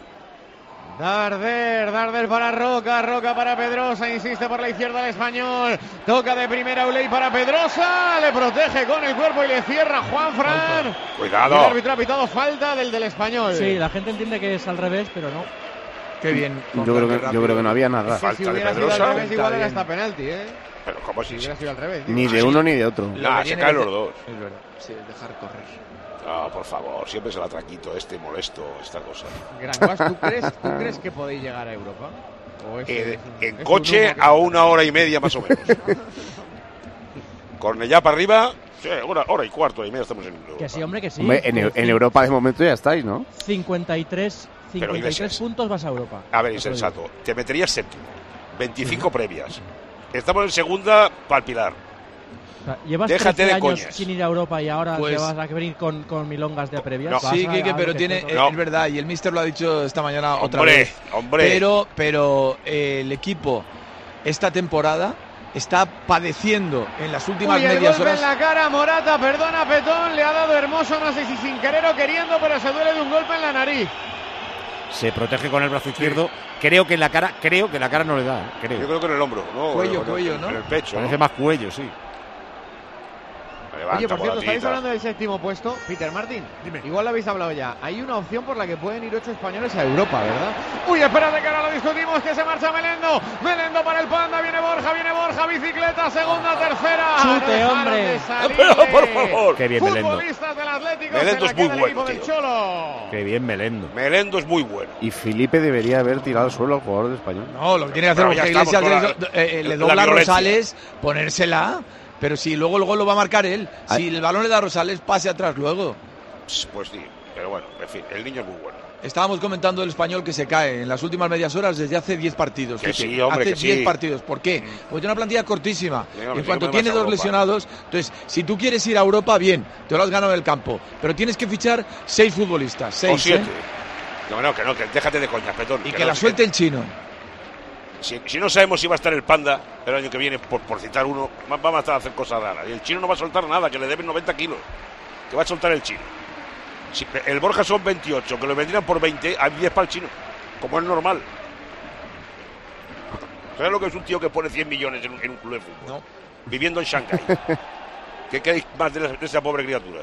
Darder, Darder para Roca, Roca para Pedrosa, insiste por la izquierda el Español, toca de primera Uley para Pedrosa, le protege con el cuerpo y le cierra Juanfran. Cuidado. Y el árbitro ha pitado falta del del Español. Sí, la gente entiende que es al revés, pero no. Qué bien. Yo creo que, yo creo que no había nada. Es que si hubiera sido al revés, igual era hasta penalti, ¿eh? Pero ¿cómo Si si hubiera sido al revés. Ni de uno ni de otro. Nah, se caen los dos. Es verdad. Sí, dejar correr. Ah, por favor, siempre es el atraquito este molesto, esta cosa. Gran Guas, ¿tú crees, ¿tú crees que podéis llegar a Europa? ¿O es- En, es un- en es un coche humo que- a una hora y media más o menos. Cornellá para arriba, sí, hora, hora y cuarto, hora y media estamos en Europa. Que sí, hombre, que sí. Hombre, en, en Europa de momento ya estáis, ¿no? cincuenta y tres, Pero, cincuenta y tres Iglesias, puntos vas a Europa. A ver, Eso digo. insensato. Te meterías séptimo. veinticinco previas. Estamos en segunda para el Pilar. O sea, llevas Déjate de años coñas. sin ir a Europa y ahora Pues- te vas a venir con, con milongas de previas. No. Vas Sí, a- Quique, a pero ver tiene, qué eh, todo. es verdad, y el míster lo ha dicho esta mañana otra Hombre, vez. hombre. Pero, pero eh, el equipo esta temporada está padeciendo en las últimas Uy, el medias golpe horas. en la cara, Morata, perdona, Petón, le ha dado hermoso, no sé si sin querer o queriendo, pero se duele de un golpe en la nariz. Se protege con el brazo izquierdo. Creo que en la cara, creo que en la cara no le da, ¿eh? creo. Yo creo que en el hombro, ¿no? Cuello, En el- cuello, en ¿no? el pecho. Parece ¿no? más cuello, sí. Levanta, Oye, por cierto, Moratita. estáis hablando del séptimo puesto. Peter Martín, Dime. igual lo habéis hablado ya. Hay una opción por la que pueden ir ocho españoles a Europa, ¿verdad? Uy, espérate que ahora lo discutimos, que se marcha Melendo. Melendo para el Panda, viene Borja, viene Borja, bicicleta, segunda, tercera. Chute, No dejaron hombre. de salir. Pero, por favor. Qué bien Melendo. Futbolistas del Atlético, Melendo se la es muy queda el bueno, equipo del tío. Cholo. Qué bien Melendo. Melendo es muy bueno. Y Felipe debería haber tirado al suelo al jugador de Español. No, lo que tiene que hacer Pero ya Borja estamos Iglesias con es, la- eh, eh, le la dobla a violencia. Rosales, ponérsela. Pero si luego el gol lo va a marcar él. Si el balón le da a Rosales, pase atrás luego. Pues sí, pero bueno, en fin, el niño es muy bueno. Estábamos comentando el Español que se cae en las últimas medias horas desde hace diez partidos. Que Quique. sí, hombre, hace que sí. diez partidos. ¿Por qué? Porque tiene una plantilla cortísima. Sí, hombre, en cuanto sí, tiene hombre, dos vas a lesionados, entonces, si tú quieres ir a Europa, bien, te lo has ganado en el campo. Pero tienes que fichar seis futbolistas. Seis, O siete. ¿eh? No, no, que no, que déjate de coñas, Petón. Y que no, la suelte el chino. Si, si no sabemos si va a estar el Panda el año que viene, por, por citar uno, va- vamos a estar a hacer cosas raras. Y el chino no va a soltar nada, que le deben noventa kilos. Que va a soltar el chino. Si el Borja son veintiocho, que lo vendrían por veinte, hay diez para el chino. Como es normal. ¿Sabes lo que es un tío que pone cien millones en un, en un club de fútbol? No. Viviendo en Shanghái. ¿Qué queréis más de, la- de esa pobre criatura?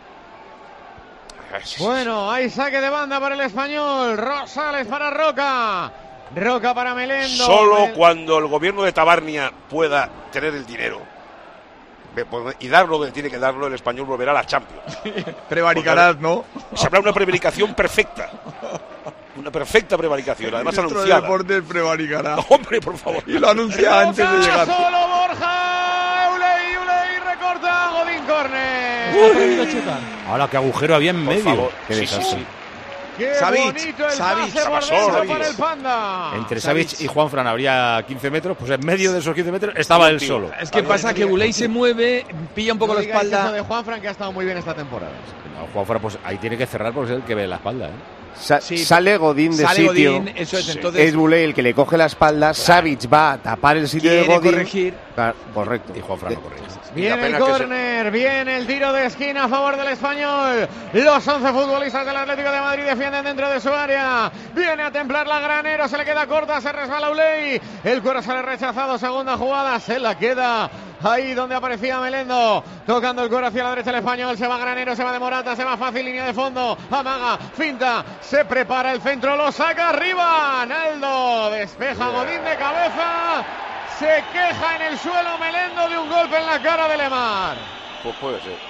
Bueno, hay saque de banda para el Español. Rosales para Roca. Roca para Melendo. Solo Mel- cuando el gobierno de Tabarnia pueda tener el dinero ve- pues, y darlo donde tiene que darlo, el Español volverá a la Champions. Prevaricarás, ¿no? Se habrá una prevaricación perfecta. Una perfecta prevaricación, además Ministro de anunciada. Deportes prevaricará. Hombre, por favor. Y lo anuncia antes de Roca, llegar. solo Borja. Uley, Uley, recorta. Godín Corner. Ahora, qué agujero había en Por medio. favor. Qué Sí, desastre. sí, sí. Qué Savic, bonito el Savic, pase por pasó, dentro Savic. para el Panda. Entre Savic y Juanfran habría quince metros, pues en medio de esos quince metros estaba él Tío. solo. Es que pasa que Buley se mueve, pilla un poco No la digáis eso espalda. de Juanfran, que ha estado muy bien esta temporada. No, Juanfran, pues ahí tiene que cerrar porque es el que ve la espalda, ¿eh? Sa- Sí, sale Godín de sale sitio. Godín, eso es, Sí. entonces Es Buley el que le coge la espalda. Savic va a tapar el sitio de quiere Godín. corregir. Claro, correcto. Y Juanfran no corrige. Y la Viene el pena que se- córner, viene el tiro de esquina a favor del Español. Los once futbolistas del Atlético de Madrid defienden dentro de su área. Viene a templar la Granero, se le queda corta, se resbala Uley. El cuero sale rechazado, segunda jugada, se la queda ahí donde aparecía Melendo. Tocando el cuero hacia la derecha el Español, se va Granero, se va de Morata, se va fácil, línea de fondo. Amaga, finta, se prepara el centro, lo saca arriba. Naldo, despeja Godín de cabeza. Se queja en el suelo Melendo de un golpe en la cara de Lemar. Pues puede ser.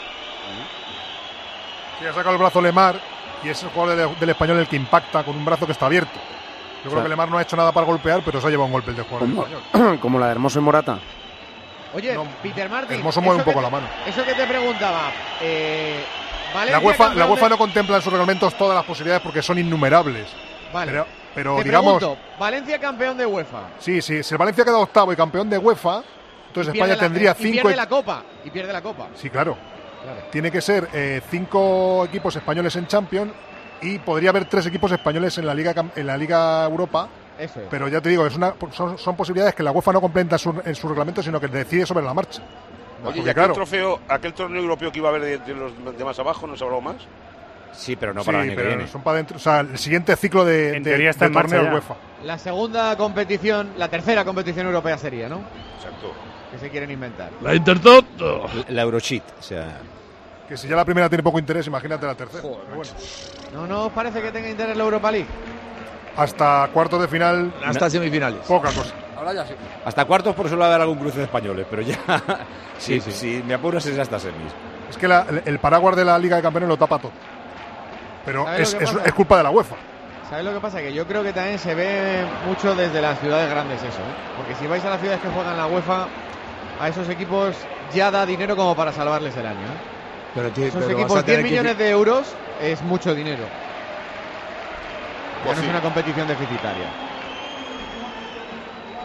Sí, ha sacado el brazo Lemar y es el jugador del, del Español el que impacta con un brazo que está abierto. Yo creo sea, que Lemar no ha hecho nada para golpear, pero se ha llevado un golpe el del jugador del Como, Español. como la de Hermoso y Morata. Oye, No, Peter Martin. Hermoso mueve eso un poco que la te- mano. Eso que te preguntaba. Eh, La Valencia, UEFA, la campeón UEFA de- no contempla en sus reglamentos todas las posibilidades porque son innumerables. Vale. Pero, pero Te digamos, pregunto, Valencia campeón de UEFA. sí, sí, si el Valencia queda octavo y campeón de UEFA, entonces Y pierde España la- tendría y cinco. pierde la Copa. Y pierde la Copa. Sí, claro. Claro. Tiene que ser eh, cinco equipos españoles en Champions y podría haber tres equipos españoles en la Liga Cam- en la Liga Europa. Eso es. Pero ya te digo, es una, son, son posibilidades que la UEFA no completa en su, en su reglamento, sino que decide sobre la marcha. Oye, Porque, y aquel claro, trofeo, aquel torneo europeo que iba a haber de, de los de más abajo, ¿no se habló más? Sí, pero no sí, para el año que pero viene. son para dentro. O sea, el siguiente ciclo de, En de, teoría está de en marcha torneos ya. UEFA. La segunda competición, la tercera competición europea sería, ¿no? Exacto. Que se quieren inventar. La Intertoto. La Eurocheat, o sea, Que si ya la primera tiene poco interés, imagínate la tercera. Pero bueno, ¿No, ¿No os parece que tenga interés la Europa League? hasta cuartos de final, Hasta semifinales. poca cosa. Ahora ya sí. hasta cuartos por suele haber algún cruce de españoles, pero ya, Sí, sí, sí. si me apuras es hasta semis. Es que la- el paraguas de la Liga de Campeones lo tapa todo. Pero ¿Sabes es, lo que es- pasa? es culpa de la UEFA. ¿Sabes lo que pasa? Que yo creo que también se ve mucho desde las ciudades grandes eso, ¿eh? Porque si vais a las ciudades que juegan la UEFA, a esos equipos ya da dinero como para salvarles el año, ¿eh? Pero, tío, Esos pero vas equipos, a tener diez que- millones de euros es mucho dinero. Ya Pues no sí. es una competición deficitaria.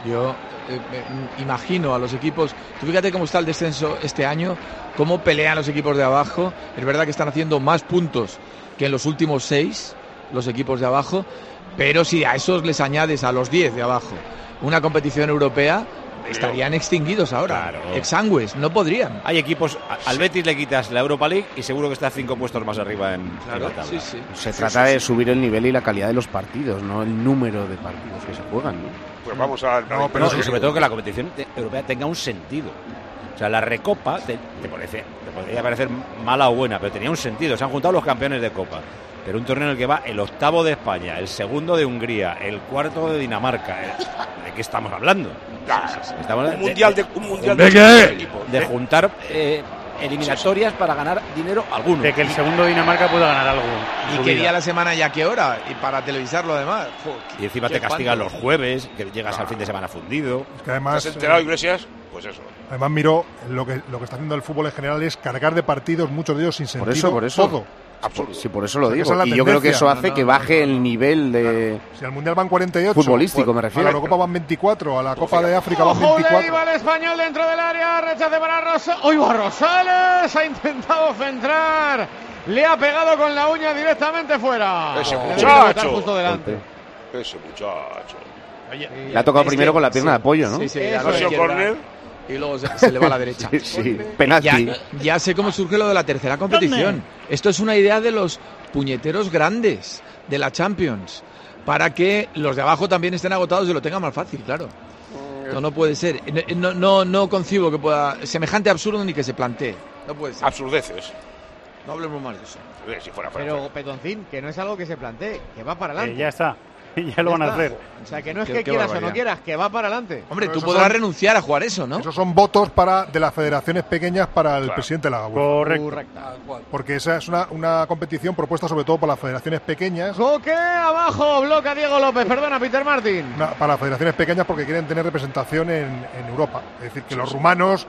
Yo eh, eh, imagino a los equipos, tú fíjate cómo está el descenso este año, cómo pelean los equipos de abajo. Es verdad que están haciendo más puntos que en los últimos seis los equipos de abajo, pero si a esos les añades a los diez de abajo una competición europea, estarían extinguidos ahora, claro. Exangües, no podrían. Hay equipos, al Betis le quitas la Europa League y seguro que está cinco puestos más arriba en, claro, en la tabla. Sí, sí. Se sí, trata sí, de sí. subir el nivel y la calidad de los partidos, no el número de partidos que se juegan, ¿no? Pues vamos a... No, pero no, y sobre todo que la competición te, europea tenga un sentido. O sea, la Recopa te, te, parece, te podría parecer mala o buena, pero tenía un sentido. Se han juntado los campeones de Copa. Pero un torneo en el que va el octavo de España, el segundo de Hungría, el cuarto de Dinamarca. ¿De qué estamos hablando? Estamos un de, mundial de, un mundial de, de, de, de juntar eh, eliminatorias para ganar dinero alguno. De que el segundo de Dinamarca pueda ganar algo. ¿Y qué día a la semana y a qué hora? Y para televisarlo además. Joder, y encima te castigan los jueves, que llegas al fin de semana fundido. Es que además, ¿Te has enterado, Iglesias? Pues eso. Además, Miró, lo que, lo que está haciendo el fútbol en general es cargar de partidos, muchos de ellos sin sentido. Por eso, por eso. Todo. Absoluto. Sí, por eso lo O sea, digo. esa es la y yo creo que eso tendencia. hace No, no, que no, baje no, no. el nivel de... Claro. Si al Mundial van cuarenta y ocho... Futbolístico, pues, me refiero. A la Eurocopa van veinticuatro, a la Copa de África van Ojo, le veinticuatro. iba el español dentro del área, rechace para Rosales. ¡Uy, va Rosales! Ha intentado centrar. Le ha pegado con la uña directamente fuera. Ese Le muchacho. justo delante. Ese muchacho. Oye, Le ha tocado es primero que- con la pierna sí, de apoyo, ¿no? Sí, sí, Eso a la ha sido izquierda. córner. Y luego se, se le va a la derecha. Sí, sí. Penalti. Ya, ya sé cómo surge lo de la tercera competición. Esto es una idea de los puñeteros grandes de la Champions, para que los de abajo también estén agotados y lo tengan más fácil, claro. No, no puede ser. No, no, no concibo que pueda semejante absurdo ni que se plantee. No puede ser. Absurdeces. No hablemos más de eso. Si fuera, fuera, Pero, fuera. Pedoncín, que no es algo que se plantee, que va para adelante. Eh, ya está. Ya lo Ya van a está. hacer. O sea, que no es Qué- que qué quieras o barbaridad. no quieras, que va para adelante. Hombre, Pero tú esos podrás son- renunciar a jugar eso, ¿no? Esos son votos para de las federaciones pequeñas para el Claro. presidente de la UEFA. Correcto. Porque esa es una, una competición propuesta sobre todo por las federaciones pequeñas. Coque abajo, bloca Diego López, perdona, Peter Martin. Una- para las federaciones pequeñas porque quieren tener representación en, en Europa. Es decir, que los rumanos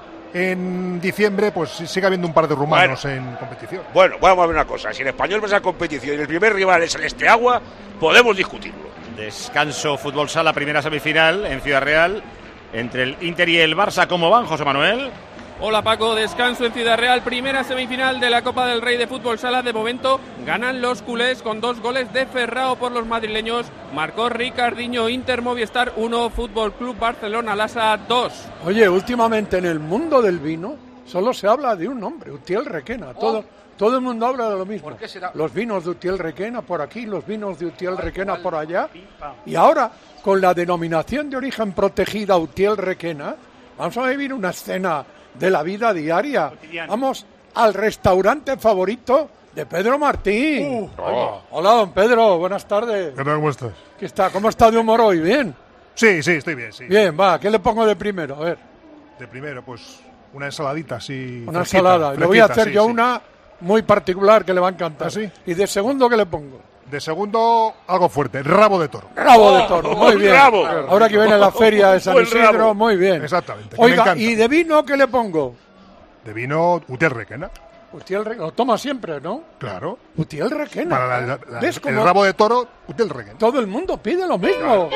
en diciembre, pues sí- sigue habiendo un par de rumanos en competición. Bueno, vamos a ver una cosa. Si el español va a esa competición y el primer rival es el Esteagua, podemos discutirlo. Descanso Fútbol Sala, primera semifinal en Ciudad Real entre el Inter y el Barça. ¿Cómo van, José Manuel? Hola Paco, descanso en Ciudad Real, primera semifinal de la Copa del Rey de Fútbol Sala. De momento ganan los culés con dos goles de Ferrao por los madrileños. Marcó Ricardinho, Inter Movistar uno, Fútbol Club Barcelona Lasa dos. Oye, últimamente en el mundo del vino solo se habla de un nombre, Utiel Requena. Todo, todo el mundo habla de lo mismo. ¿Por qué será? Los vinos de Utiel Requena por aquí, los vinos de Utiel Requena por allá. Y ahora, con la denominación de origen protegida Utiel Requena, vamos a vivir una escena de la vida diaria. Vamos al restaurante favorito de Pedro Martín. Oh. Hola, don Pedro, buenas tardes. ¿Qué tal, cómo estás? ¿Qué está? ¿Cómo está de humor hoy? ¿Bien? Sí, sí, estoy bien, sí. Bien, va, ¿qué le pongo de primero? A ver. De primero, pues una ensaladita, sí. Una fresquita, ensalada. Le voy a fresquita, hacer sí, yo sí. una muy particular que le va a encantar. ¿Ah, sí? ¿Y de segundo qué le pongo? De segundo, algo fuerte, rabo de toro. Rabo de toro, muy un bien. rabo. Ahora que viene la feria de San Buen Isidro, rabo. muy bien. Exactamente, que me Oiga, encanta. ¿y de vino qué le pongo? De vino Utiel Requena, Utiel Requena. Lo toma siempre, ¿no? claro. Utiel Requena. Para la- la- ¿Ves el cómo rabo de toro, Utiel Requena. todo el mundo pide lo mismo?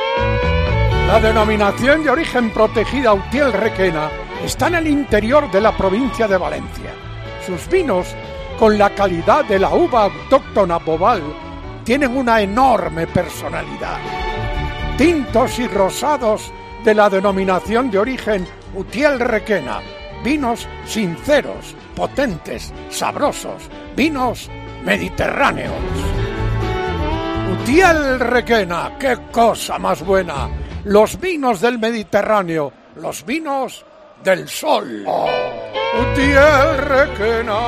La denominación de origen protegida Utiel Requena está en el interior de la provincia de Valencia. Sus vinos, con la calidad de la uva autóctona Boval, tienen una enorme personalidad. Tintos y rosados de la denominación de origen Utiel Requena. Vinos sinceros, potentes, sabrosos. Vinos mediterráneos. Utiel Requena, qué cosa más buena. Los vinos del Mediterráneo, los vinos del sol. Utiel Requena,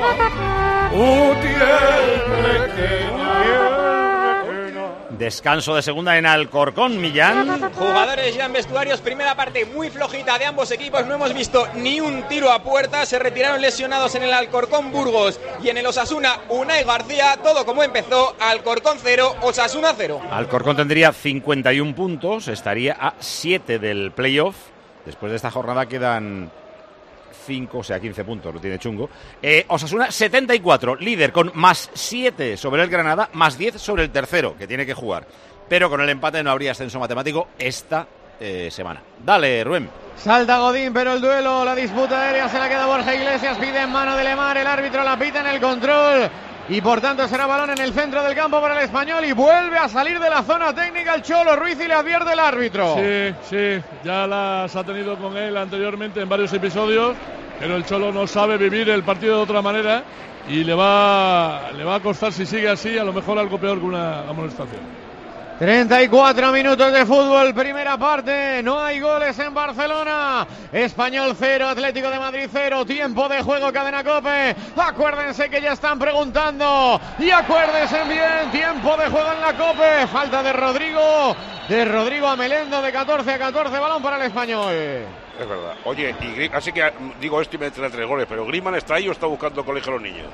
Utiel Requena. Descanso de segunda en Alcorcón, Millán. Jugadores ya en vestuarios, primera parte muy flojita de ambos equipos, no hemos visto ni un tiro a puerta, se retiraron lesionados en el Alcorcón Burgos y en el Osasuna Unai García, todo como empezó, Alcorcón cero, Osasuna cero. Alcorcón tendría cincuenta y un puntos, estaría a siete del playoff. Después de esta jornada quedan cinco, o sea, quince puntos, lo tiene chungo. Eh, Osasuna setenta y cuatro, líder con más siete sobre el Granada, más diez sobre el tercero, que tiene que jugar. Pero con el empate no habría ascenso matemático esta eh, semana. Dale, Rubén. Salta Godín, pero el duelo, la disputa aérea se la queda Borja Iglesias, pide en mano de Lemar, el árbitro la pita en el control y por tanto será balón en el centro del campo para el Español y vuelve a salir de la zona técnica el Cholo Ruiz y le advierte el árbitro. Sí, sí, ya las ha tenido con él anteriormente en varios episodios, pero el Cholo no sabe vivir el partido de otra manera y le va, le va a costar, si sigue así, a lo mejor algo peor que una amonestación. treinta y cuatro minutos de fútbol, primera parte, no hay goles en Barcelona. Español cero, Atlético de Madrid cero, tiempo de juego, Cadena COPE. Acuérdense que ya están preguntando y acuérdense bien, tiempo de juego en la COPE. Falta de Rodrigo, de Rodrigo a Melendo, de catorce a catorce, balón para el Español. Es verdad. Oye, y así que digo esto y me trae tres goles, pero Griezmann está ahí o está buscando colegio a los niños.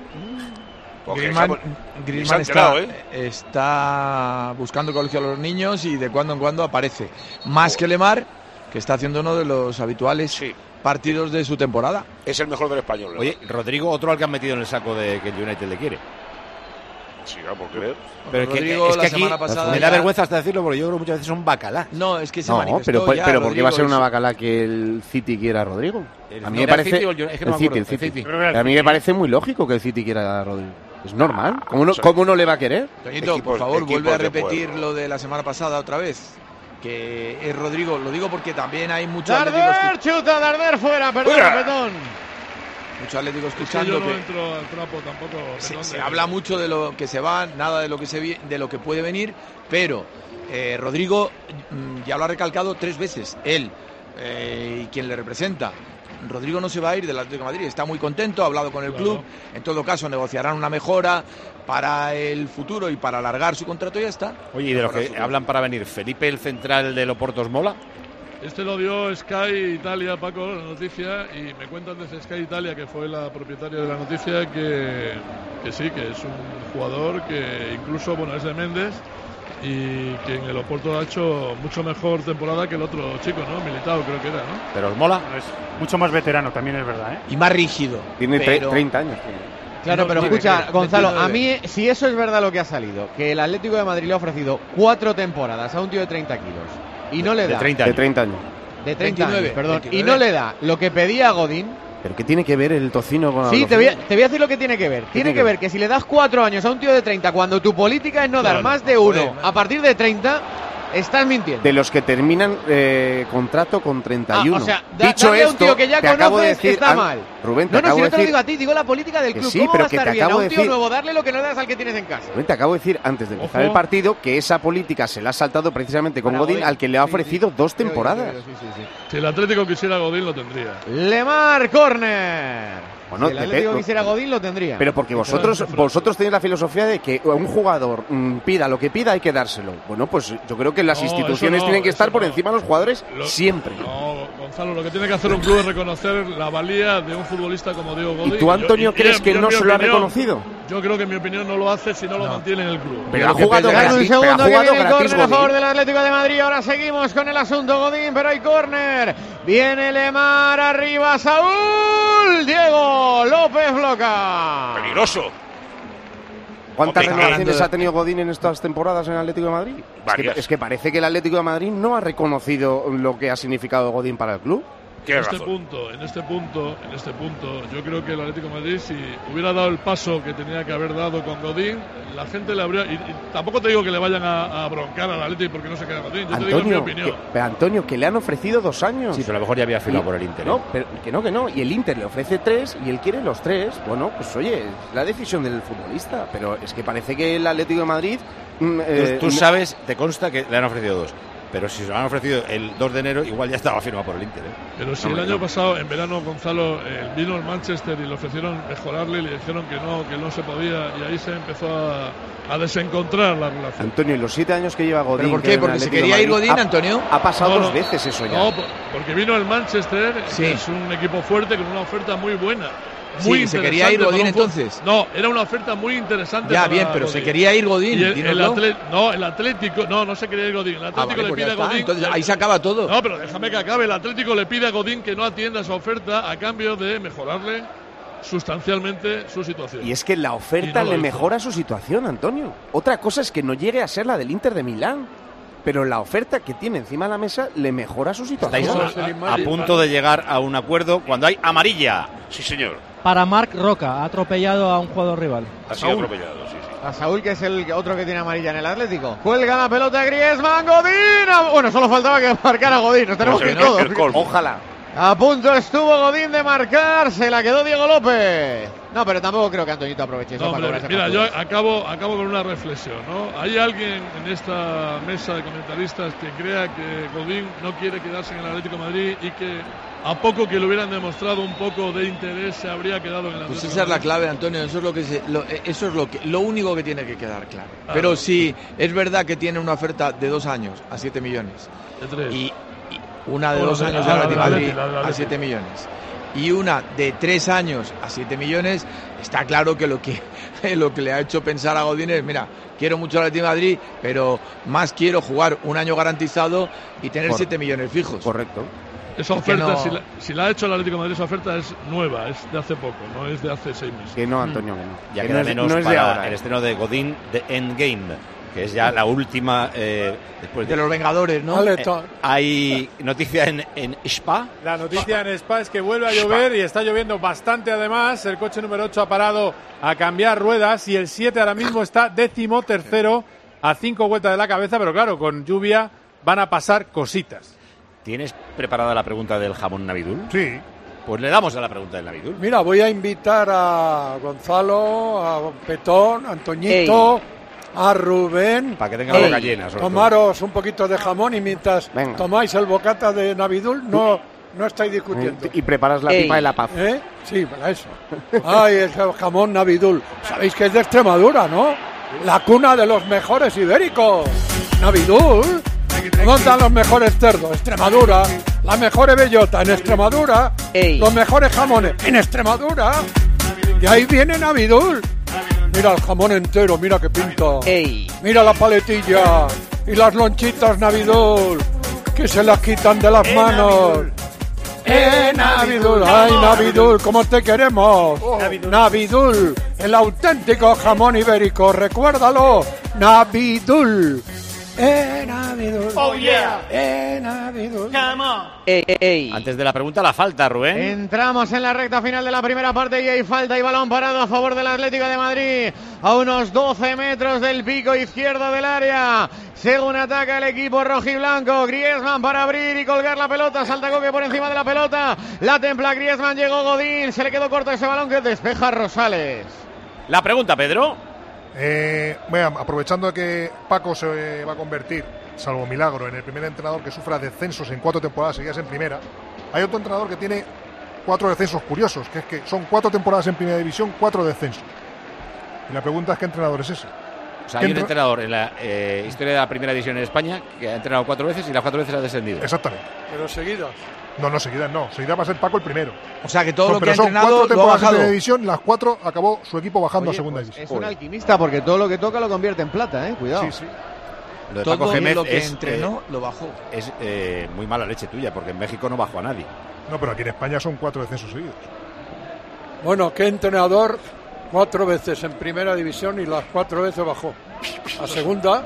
Griezmann, Griezmann está, ¿eh? está buscando colegio a los niños y de cuando en cuando aparece. Más oh. que Lemar, que está haciendo uno de los habituales sí. partidos de su temporada. Es el mejor del español. ¿no? Oye, Rodrigo, otro al que han metido en el saco de que el United le quiere. Sí, va por creer. Pero es que, Rodrigo, es que aquí pasada me da ya... vergüenza hasta decirlo porque yo creo que muchas veces son bacalá. No, es que se no, manifestó pero, ya, pero ¿por qué va a ser una es... bacalá que el City quiera a Rodrigo? El, a mí no, me parece... El City, el, es que no el, City, el City, el City. A mí me parece muy lógico que el City quiera a Rodrigo. Es normal. ¿Cómo no, ¿cómo no le va a querer? Toñito, equipos, por favor, vuelve a repetir lo de la semana pasada otra vez. Que es Rodrigo. Lo digo porque también hay muchos Darder, atléticos... chuta, Darder fuera, perdón, Petón. Muchos atléticos escuchando yo no que entro al trapo tampoco. Se, se habla mucho de lo que se va, nada de lo que se vi, de lo que puede venir, pero eh, Rodrigo ya lo ha recalcado tres veces, él eh, y quien le representa. Rodrigo no se va a ir del Atlético de Madrid, está muy contento, ha hablado con el claro. club, en todo caso negociarán una mejora para el futuro y para alargar su contrato y ya está. Oye, y de los que hablan para venir, Felipe, el central de Oporto, ¿mola? Este lo dio Sky Italia, Paco, la noticia, y me cuentan desde Sky Italia, que fue la propietaria de la noticia, que, que sí, que es un jugador que incluso, bueno, es de Méndez, y que en el Oporto ha hecho mucho mejor temporada que el otro chico, ¿no? Militao creo que era, ¿no? Pero os mola. Es mucho más veterano, también es verdad, ¿eh? Y más rígido. Tiene pero... treinta años. Claro, pero escucha, Gonzalo, a mí, si eso es verdad lo que ha salido, que el Atlético de Madrid le ha ofrecido cuatro temporadas a un tío de treinta kilos y no le da... De treinta años. De treinta años. De treinta años, perdón. veintinueve. Y no le da lo que pedía Godín... ¿Pero qué tiene que ver el tocino con la Sí, te voy, a, te voy a decir lo que tiene que ver. Tiene que ver que si le das cuatro años a un tío de treinta, cuando tu política es no dar claro, más de uno joder, a partir de treinta, estás mintiendo. De los que terminan eh, contrato con treinta y uno. Ah, o sea, da, dicho esto, a un tío que ya conoces, de decir, está mal. Rubén, te no, no, acabo si no de te decir, lo digo a ti, digo la política del club. Sí, ¿Cómo pero va a estar que te bien a acabo un de tío decir, nuevo darle lo que no das al que tienes en casa? Rubén, te acabo de decir antes de empezar Ojo. el partido que esa política se la ha saltado precisamente con Para Godín, Godín, al que le ha ofrecido sí, sí. dos temporadas. Sí, sí, sí. Si el Atlético quisiera Godín, lo tendría. Lemar, córner. Bueno, si el Atlético de, quisiera Godín lo tendría. Pero porque vosotros vosotros tenéis la filosofía de que un jugador mmm, pida lo que pida, hay que dárselo. Bueno, pues yo creo que las no, instituciones no, tienen que estar por no. encima de los jugadores lo, siempre. No, Gonzalo, lo que tiene que hacer un club es reconocer la valía de un futbolista como Diego Godín. ¿Y tú, Antonio, yo, y, crees y, que no se opinión, lo ha reconocido? Yo creo que en mi opinión no lo hace si no lo mantiene en el club. Pero, pero ha jugado gratis, un segundo pero ha jugado que viene el gratis córner a favor del Atlético de Madrid. Ahora seguimos con el asunto Godín, pero hay córner. Viene Lemar arriba, Saúl. Diego López bloca. Peligroso. ¿Cuántas renovaciones ha tenido Godín en estas temporadas en el Atlético de Madrid? Es que, es que parece que el Atlético de Madrid no ha reconocido lo que ha significado Godín para el club. En este punto, en este punto, en este punto, yo creo que el Atlético de Madrid, si hubiera dado el paso que tenía que haber dado con Godín, la gente le habría. Y, y tampoco te digo que le vayan a, a broncar al Atlético porque no se queda Godín. Yo Antonio, te digo mi opinión. Que, pero Antonio, que le han ofrecido dos años. Sí, pero a lo mejor ya había firmado por el Inter. No, pero que no, que no. Y el Inter le ofrece tres y él quiere los tres. Bueno, pues oye, es la decisión del futbolista. Pero es que parece que el Atlético de Madrid. Mm, eh, tú, tú sabes, te consta que le han ofrecido dos. Pero si se lo han ofrecido el dos de enero, igual ya estaba firmado por el Inter, ¿eh? Pero si no, el año no. pasado, en verano, Gonzalo, eh, vino el Manchester y le ofrecieron mejorarle y le dijeron que no, que no se podía, y ahí se empezó a, a desencontrar la relación. Antonio, en los siete años que lleva Godín... ¿Pero por qué? ¿Porque se quería ir Godín, ha, Antonio? Ha pasado no, dos no, veces eso ya. No, porque vino el Manchester, sí. que es un equipo fuerte, con una oferta muy buena. Muy sí, se quería ir Godín entonces. No, era una oferta muy interesante. Ya, bien, pero Godín. se quería ir Godín. El, el atlet, no, el Atlético, no, no se quería ir Godín. El Atlético ah, vale, le pues pide a Godín. Entonces, ahí se acaba todo. No, pero déjame que acabe. El Atlético le pide a Godín que no atienda esa oferta a cambio de mejorarle sustancialmente su situación. Y es que la oferta no le mejora su situación, Antonio. Otra cosa es que no llegue a ser la del Inter de Milán. pero la oferta que tiene encima de la mesa le mejora su situación. Estáis a, a punto de llegar a un acuerdo cuando hay amarilla. Sí, señor. Para Marc Roca, ha atropellado a un jugador rival. Ha sido atropellado, sí, sí. A Saúl, que es el otro que tiene amarilla en el Atlético. Cuelga la pelota Griezmann, Godín. Bueno, solo faltaba que marcara Godín. Nos tenemos que ir todos. Ojalá. A punto estuvo Godín de marcar, se la quedó Diego López. No, pero tampoco creo que Antoñito aproveche eso no, para hombre, mira, yo acabo, acabo con una reflexión, ¿no? Hay alguien en esta mesa de comentaristas que crea que Godín no quiere quedarse en el Atlético de Madrid y que a poco que le hubieran demostrado un poco de interés se habría quedado en el Atlético. Pues esa es la clave, Antonio, eso es lo que se, lo, eso es lo que lo único que tiene que quedar claro. Ah, pero sí, es verdad que tiene una oferta de dos años a siete millones. De tres. Y, y una de bueno, dos años de, a la, Atlético la, Madrid la, la, la, la, a siete millones. Y una de tres años a siete millones, está claro que lo que lo que le ha hecho pensar a Godín es, mira, quiero mucho al Atlético de Madrid, pero más quiero jugar un año garantizado y tener siete millones fijos. Correcto. Esa oferta, no... si, la, si la ha hecho el Atlético de Madrid, esa oferta es nueva, es de hace poco, no es de hace seis meses. Que no, Antonio, que no. Ya que queda no es, menos no es para ahora, el eh. estreno de Godín de Endgame, que es ya la última eh, después de, de los Vengadores, ¿no? Eh, hay noticia en, en Spa. La noticia en Spa es que vuelve a llover y está lloviendo bastante además. El coche número ocho ha parado a cambiar ruedas y el siete ahora mismo está décimo tercero a cinco vueltas de la cabeza, pero claro, con lluvia van a pasar cositas. ¿Tienes preparada la pregunta del jamón Navidul? Sí. Pues le damos a la pregunta del Navidul. Mira, voy a invitar a Gonzalo, a Petón, a Antoñito, Ey. a Rubén. Para que tengan la boca llena. Tomaros un poquito de jamón y mientras Venga. tomáis el bocata de Navidul, no, no estáis discutiendo. Y preparas la Ey. pipa de la paz. ¿Eh? Sí, para eso. Ay, el jamón Navidul. Sabéis que es de Extremadura, ¿no? La cuna de los mejores ibéricos. Navidul. ¿Dónde están los mejores cerdos? Extremadura. La mejor bellota en Extremadura. Ey. Los mejores jamones en Extremadura. Y ahí viene Navidul. Mira el jamón entero, mira qué pinta. Ey. Mira la paletilla. Y las lonchitas Navidul, que se las quitan de las ¡Eh, manos. Navidul! ¡Eh, Navidul! ¡Ay, Navidul! ¿Cómo te queremos? Oh. Navidul. Navidul, el auténtico jamón ibérico. Recuérdalo. Navidul. Eh, Navidul. Oh, yeah. Eh, Navidul. Come on. Ey, ey. Antes de la pregunta, la falta, Rubén. Entramos en la recta final de la primera parte y hay falta y balón parado a favor del Atlético de Madrid. A unos doce metros del pico izquierdo del área. Según ataca el equipo rojiblanco. Griezmann para abrir y colgar la pelota. Salta Coque por encima de la pelota. La templa Griezmann, llegó Godín. Se le quedó corto ese balón que despeja Rosales. La pregunta, Pedro. Eh, bueno, aprovechando que Paco se va a convertir, salvo milagro, en el primer entrenador que sufra descensos en cuatro temporadas seguidas en primera, hay otro entrenador que tiene cuatro descensos curiosos, que es que son cuatro temporadas en primera división, cuatro descensos. Y la pregunta es, ¿qué entrenador es ese? O sea, hay un entrenador en la eh, historia de la primera división en España que ha entrenado cuatro veces y las cuatro veces ha descendido. Exactamente. Pero seguidas. No, no, seguidas no. Seguidas va a ser Paco el primero. O sea, que todo no, lo que ha entrenado cuatro lo ha bajado. En primera división, las cuatro acabó su equipo bajando Oye, a segunda pues división. Es un alquimista porque todo lo que toca lo convierte en plata, ¿eh? Cuidado. Sí, sí. Lo de todo Paco Gémez lo que es, entrenó eh, lo bajó. Es eh, muy mala leche tuya porque en México no bajó a nadie. No, pero aquí en España son cuatro descensos seguidos. Bueno, ¿qué entrenador cuatro veces en primera división y las cuatro veces bajó? A segunda,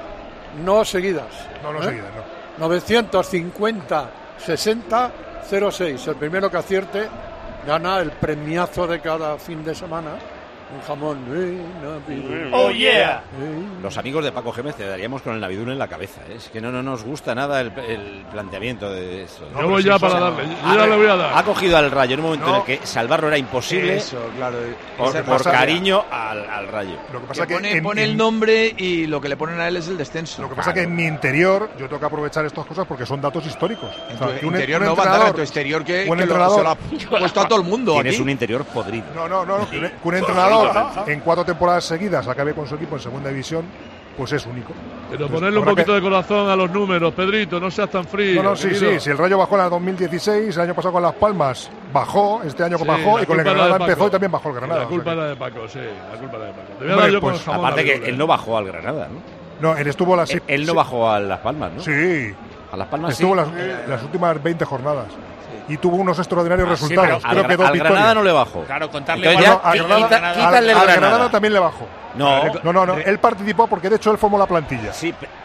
no seguidas. No, no ¿eh? seguidas, no. novecientos cincuenta sesenta cero seis. El primero que acierte gana el premiazo de cada fin de semana. Un jamón. Eh, Navidul. Oh, yeah. Eh. Los amigos de Paco Gémez te daríamos con el Navidul en la cabeza. ¿eh? Es que no, no nos gusta nada el, el planteamiento de eso. Yo voy ya para darle. Yo ya le voy a dar. Ha cogido al Rayo en un momento No. en el que salvarlo era imposible. Eso, claro. Por, Ese por pasa- cariño al, al Rayo. Lo que pasa que que pone, en- pone en- el nombre y lo que le ponen a él es el descenso. Lo que pasa es que en mi interior yo tengo que aprovechar estas cosas porque son datos históricos. En O sea, tu que un- interior un no va a entrenador- dar a tu exterior que, un que lo, entrenador- se lo ha puesto a todo el mundo. Tienes aquí. un interior podrido. No, no, no. Que un, que un entrenador en cuatro temporadas seguidas acabe con su equipo en segunda división, pues es único. Pero Entonces, ponerle un habrá poquito que- de corazón a los números, Pedrito, no seas tan frío. No, no, sí, querido. sí. Si el Rayo bajó en el dos mil dieciséis, el año pasado con Las Palmas bajó, este año Sí, bajó la y con el culpa era Granada de Paco. empezó y también bajó el Granada. La o sea culpa que- era de Paco, sí, la culpa era de Paco. Te voy a Hombre, dar yo pues, con el jamón Aparte que Navidul, él ¿eh? no bajó al Granada, ¿no? No, él estuvo las Él, él no sí, bajó a Las Palmas, ¿no? Sí. A Las Palmas Estuvo sí. las, las últimas veinte jornadas. Y tuvo unos extraordinarios Ah, sí, resultados. pero Creo al, que dos al victorias. Granada no le bajó. Claro, contarle Entonces igual- ya, al qui- Granada, quita- al- quítale el al Granada. Granada también le bajó. No. No, no, no. Él participó porque de hecho él formó la plantilla. Sí, pe-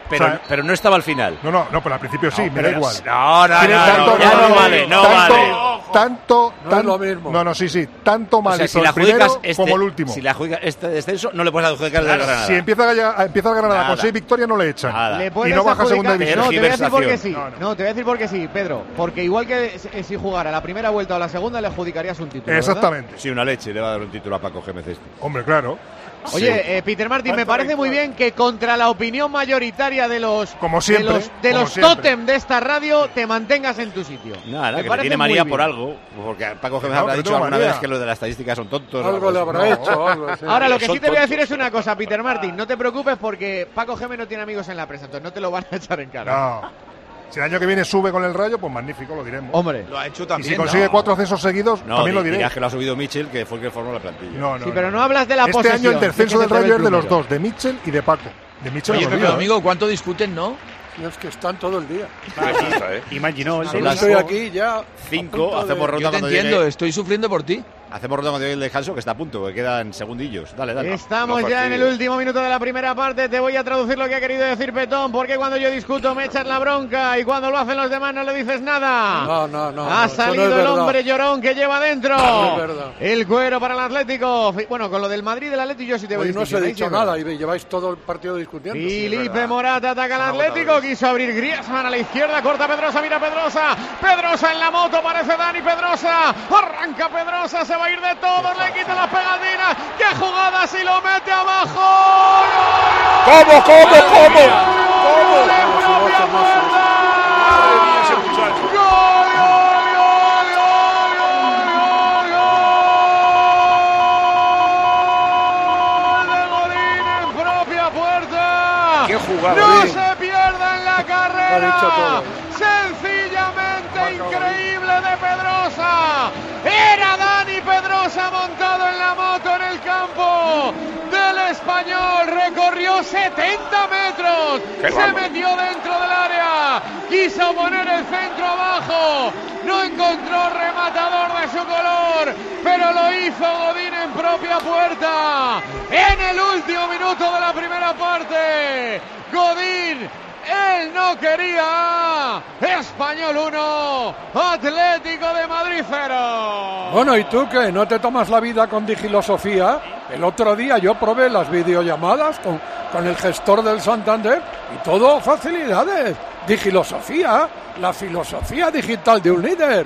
pero, O sea, pero no estaba al final. No, no, no, pero al principio sí, No, me pero da igual. no, no, Tiene no, tanto- no, ya no vale, no tanto, vale. Tanto, No tan- es lo mismo. No, no, sí, sí. Tanto mal O sea, hizo si la el primero adjudicas este, como el último. si la adjudicas este descenso, no le puedes adjudicar el de Granada. Si empieza a, empieza a ganar Nada. con seis victorias, no le echan. Nada. Le Y puedes no baja a adjudicar- segunda división. No, te voy a decir por qué sí. No, No, no. te voy a decir por qué sí, Pedro. Porque igual que eh, si jugara la primera vuelta o la segunda, le adjudicarías un título. ¿verdad? Exactamente. Sí, una leche, le va a dar un título a Paco Gémez este. Hombre, claro. Oye, eh, Peter Martin, me parece muy bien que contra la opinión mayoritaria de los Como siempre, de los, de como los siempre. tótem de esta radio te mantengas en tu sitio. Nada, Me que le parece tiene muy manía bien. por algo, porque Paco Gémez No, habrá que no dicho tengo alguna manía. vez que los de las estadísticas son tontos. Algo le habrá No. hecho, algo, sí. Ahora, lo que Son sí te voy a tontos. decir es una cosa, Peter Martin. No te preocupes porque Paco Gémez no tiene amigos en la prensa, entonces no te lo van a echar en cara. No. Si el año que viene sube con el Rayo, pues magnífico, lo diremos. Hombre. Lo ha hecho Y también. si consigue ¿no? cuatro ascensos seguidos, No, también lo di- diré. dirás que lo ha subido Mitchell, que fue el que formó la plantilla. No, no, Sí, no. pero no hablas de la Este posesión. año el descenso que del se te ve Rayo el es de los plumero. dos, de Mitchell y de Paco. De Mitchell Oye, no Pepe olvido. Domingo, ¿cuánto discuten, no? Es que están todo el día. ¿eh? Imaginó. Son Yo las estoy aquí ya. cinco, a punto de- hacemos ronda Yo te cuando entiendo, llegue. estoy sufriendo por ti. Hacemos ronda cuando llegue el descanso, que está a punto, que quedan segundillos. Dale, dale. Estamos No ya en el fastidies. último minuto de la primera parte. Te voy a traducir lo que ha querido decir Petón, porque cuando yo discuto me echas la bronca y cuando lo hacen los demás no le dices nada. No, no, no. ha no, eso no salido es el verdad. hombre llorón que lleva dentro. No es verdad. El cuero para el Atlético. Fi- Bueno, con lo del Madrid del Atlético yo sí te voy Hoy no os he distinción, ahí dicho sí es verdad. nada y lleváis todo el partido discutiendo. Felipe Morata ataca al Atlético, quiso abrir Griezmann a la izquierda, corta Pedrosa, mira Pedrosa, Pedrosa en la moto, parece Dani Pedrosa, arranca Pedrosa, se va a ir de todos, le quita las pegatinas, qué jugada si lo mete abajo. ¿Cómo, cómo, cómo? ¡Gol en propia puerta! Ese muchacho. ¡Gol, gol, gol, gol, gol, gol! De Godín en propia puerta. Qué jugada, No Godín. se pierda en la Lo ha carrera. dicho todo. Sencillamente increíble de Pedrosa. Era Dani Pedrosa montado en la moto en el campo del Español. Recorrió setenta metros. Qué Se bárbaro. metió dentro del área. Quiso poner el centro abajo. No encontró rematador de su color. Pero lo hizo Godín en propia puerta. En el último minuto de la primera parte. Godín. Él no quería. Español uno, Atlético de Madrid cero. Bueno, ¿y tú qué? ¿No te tomas la vida con digilosofía? El otro día yo probé las videollamadas con, con el gestor del Santander y todo facilidades. Digilosofía, la filosofía digital de un líder.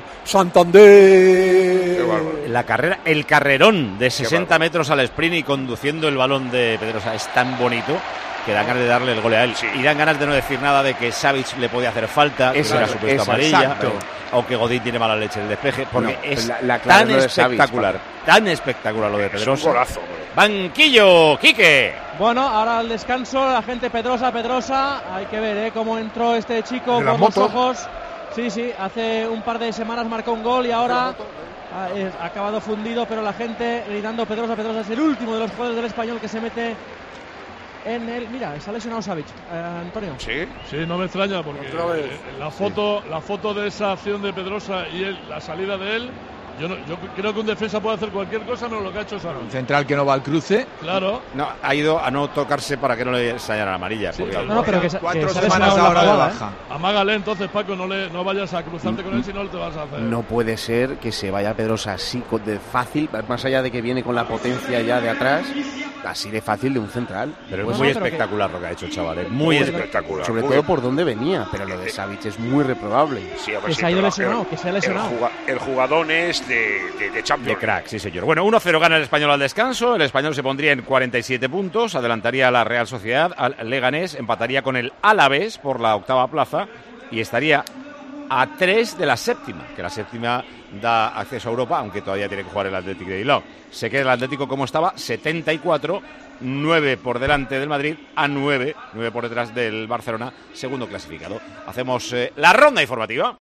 Santander. La carrera, el carrerón de sesenta metros al sprint y conduciendo el balón de Pedrosa es tan bonito que dan ganas de darle el gol a él. Y dan ganas de no decir nada de que Savic le podía hacer falta, que Exacto, hubiera supuesto exacto. amarilla, Exacto. o que Godín tiene mala leche en el despeje, porque No, es la- la clave tan es lo de Savic, espectacular, tan espectacular lo de Es un Pedrosa. golazo, hombre. Banquillo, Quique. Bueno, ahora al descanso, la gente Pedrosa, Pedrosa. Hay que ver ¿eh? cómo entró este chico De por las los motos. ojos. Sí, sí, hace un par de semanas marcó un gol y ahora ha, es- ha acabado fundido, pero la gente gritando Pedrosa, Pedrosa es el último de los jugadores del Español que se mete en el... Mira, se ha lesionado Savic, eh, Antonio. Sí. Sí, no me extraña porque Otra vez. eh, la foto, la foto de esa acción de Pedrosa y él, la salida de él, yo, no- yo creo que un defensa puede hacer cualquier cosa, no lo que ha hecho Savic. Un central que no va al cruce. Claro. No, ha ido a no tocarse para que no le enseñara la amarilla. Sí, porque- No, no, pero que, se- Cuatro que se ha semanas lesionado en la ahora de jugada, ¿eh? baja. Amágale entonces, Paco, no, le, no vayas a cruzarte con él si no te vas a hacer. No puede ser que se vaya Pedrosa así con- de fácil, más allá de que viene con la potencia ya de atrás, así de fácil de un central. Pero es Pues muy no, pero espectacular lo que ha hecho el chaval, ¿eh? muy Muy espectacular. espectacular. sobre muy todo bien. por dónde venía, pero lo de Savic es muy reprobable. Sí, hombre, Que sí, se ha ido pero lesionado, el- que se ha lesionado. El, juga- el jugadón es de, de, de Champions. De crack, sí señor. Bueno, uno cero gana el Español al descanso. El Español se pondría en cuarenta y siete puntos, adelantaría a la Real Sociedad, al Leganés, empataría con el Alavés por la octava plaza y estaría a tres de la séptima, que la séptima da acceso a Europa, aunque todavía tiene que jugar el Atlético de Bilbao. Se queda el Atlético como estaba, setenta y cuatro, nueve por delante del Madrid, a nueve, nueve por detrás del Barcelona, segundo clasificado. Hacemos eh, la ronda informativa.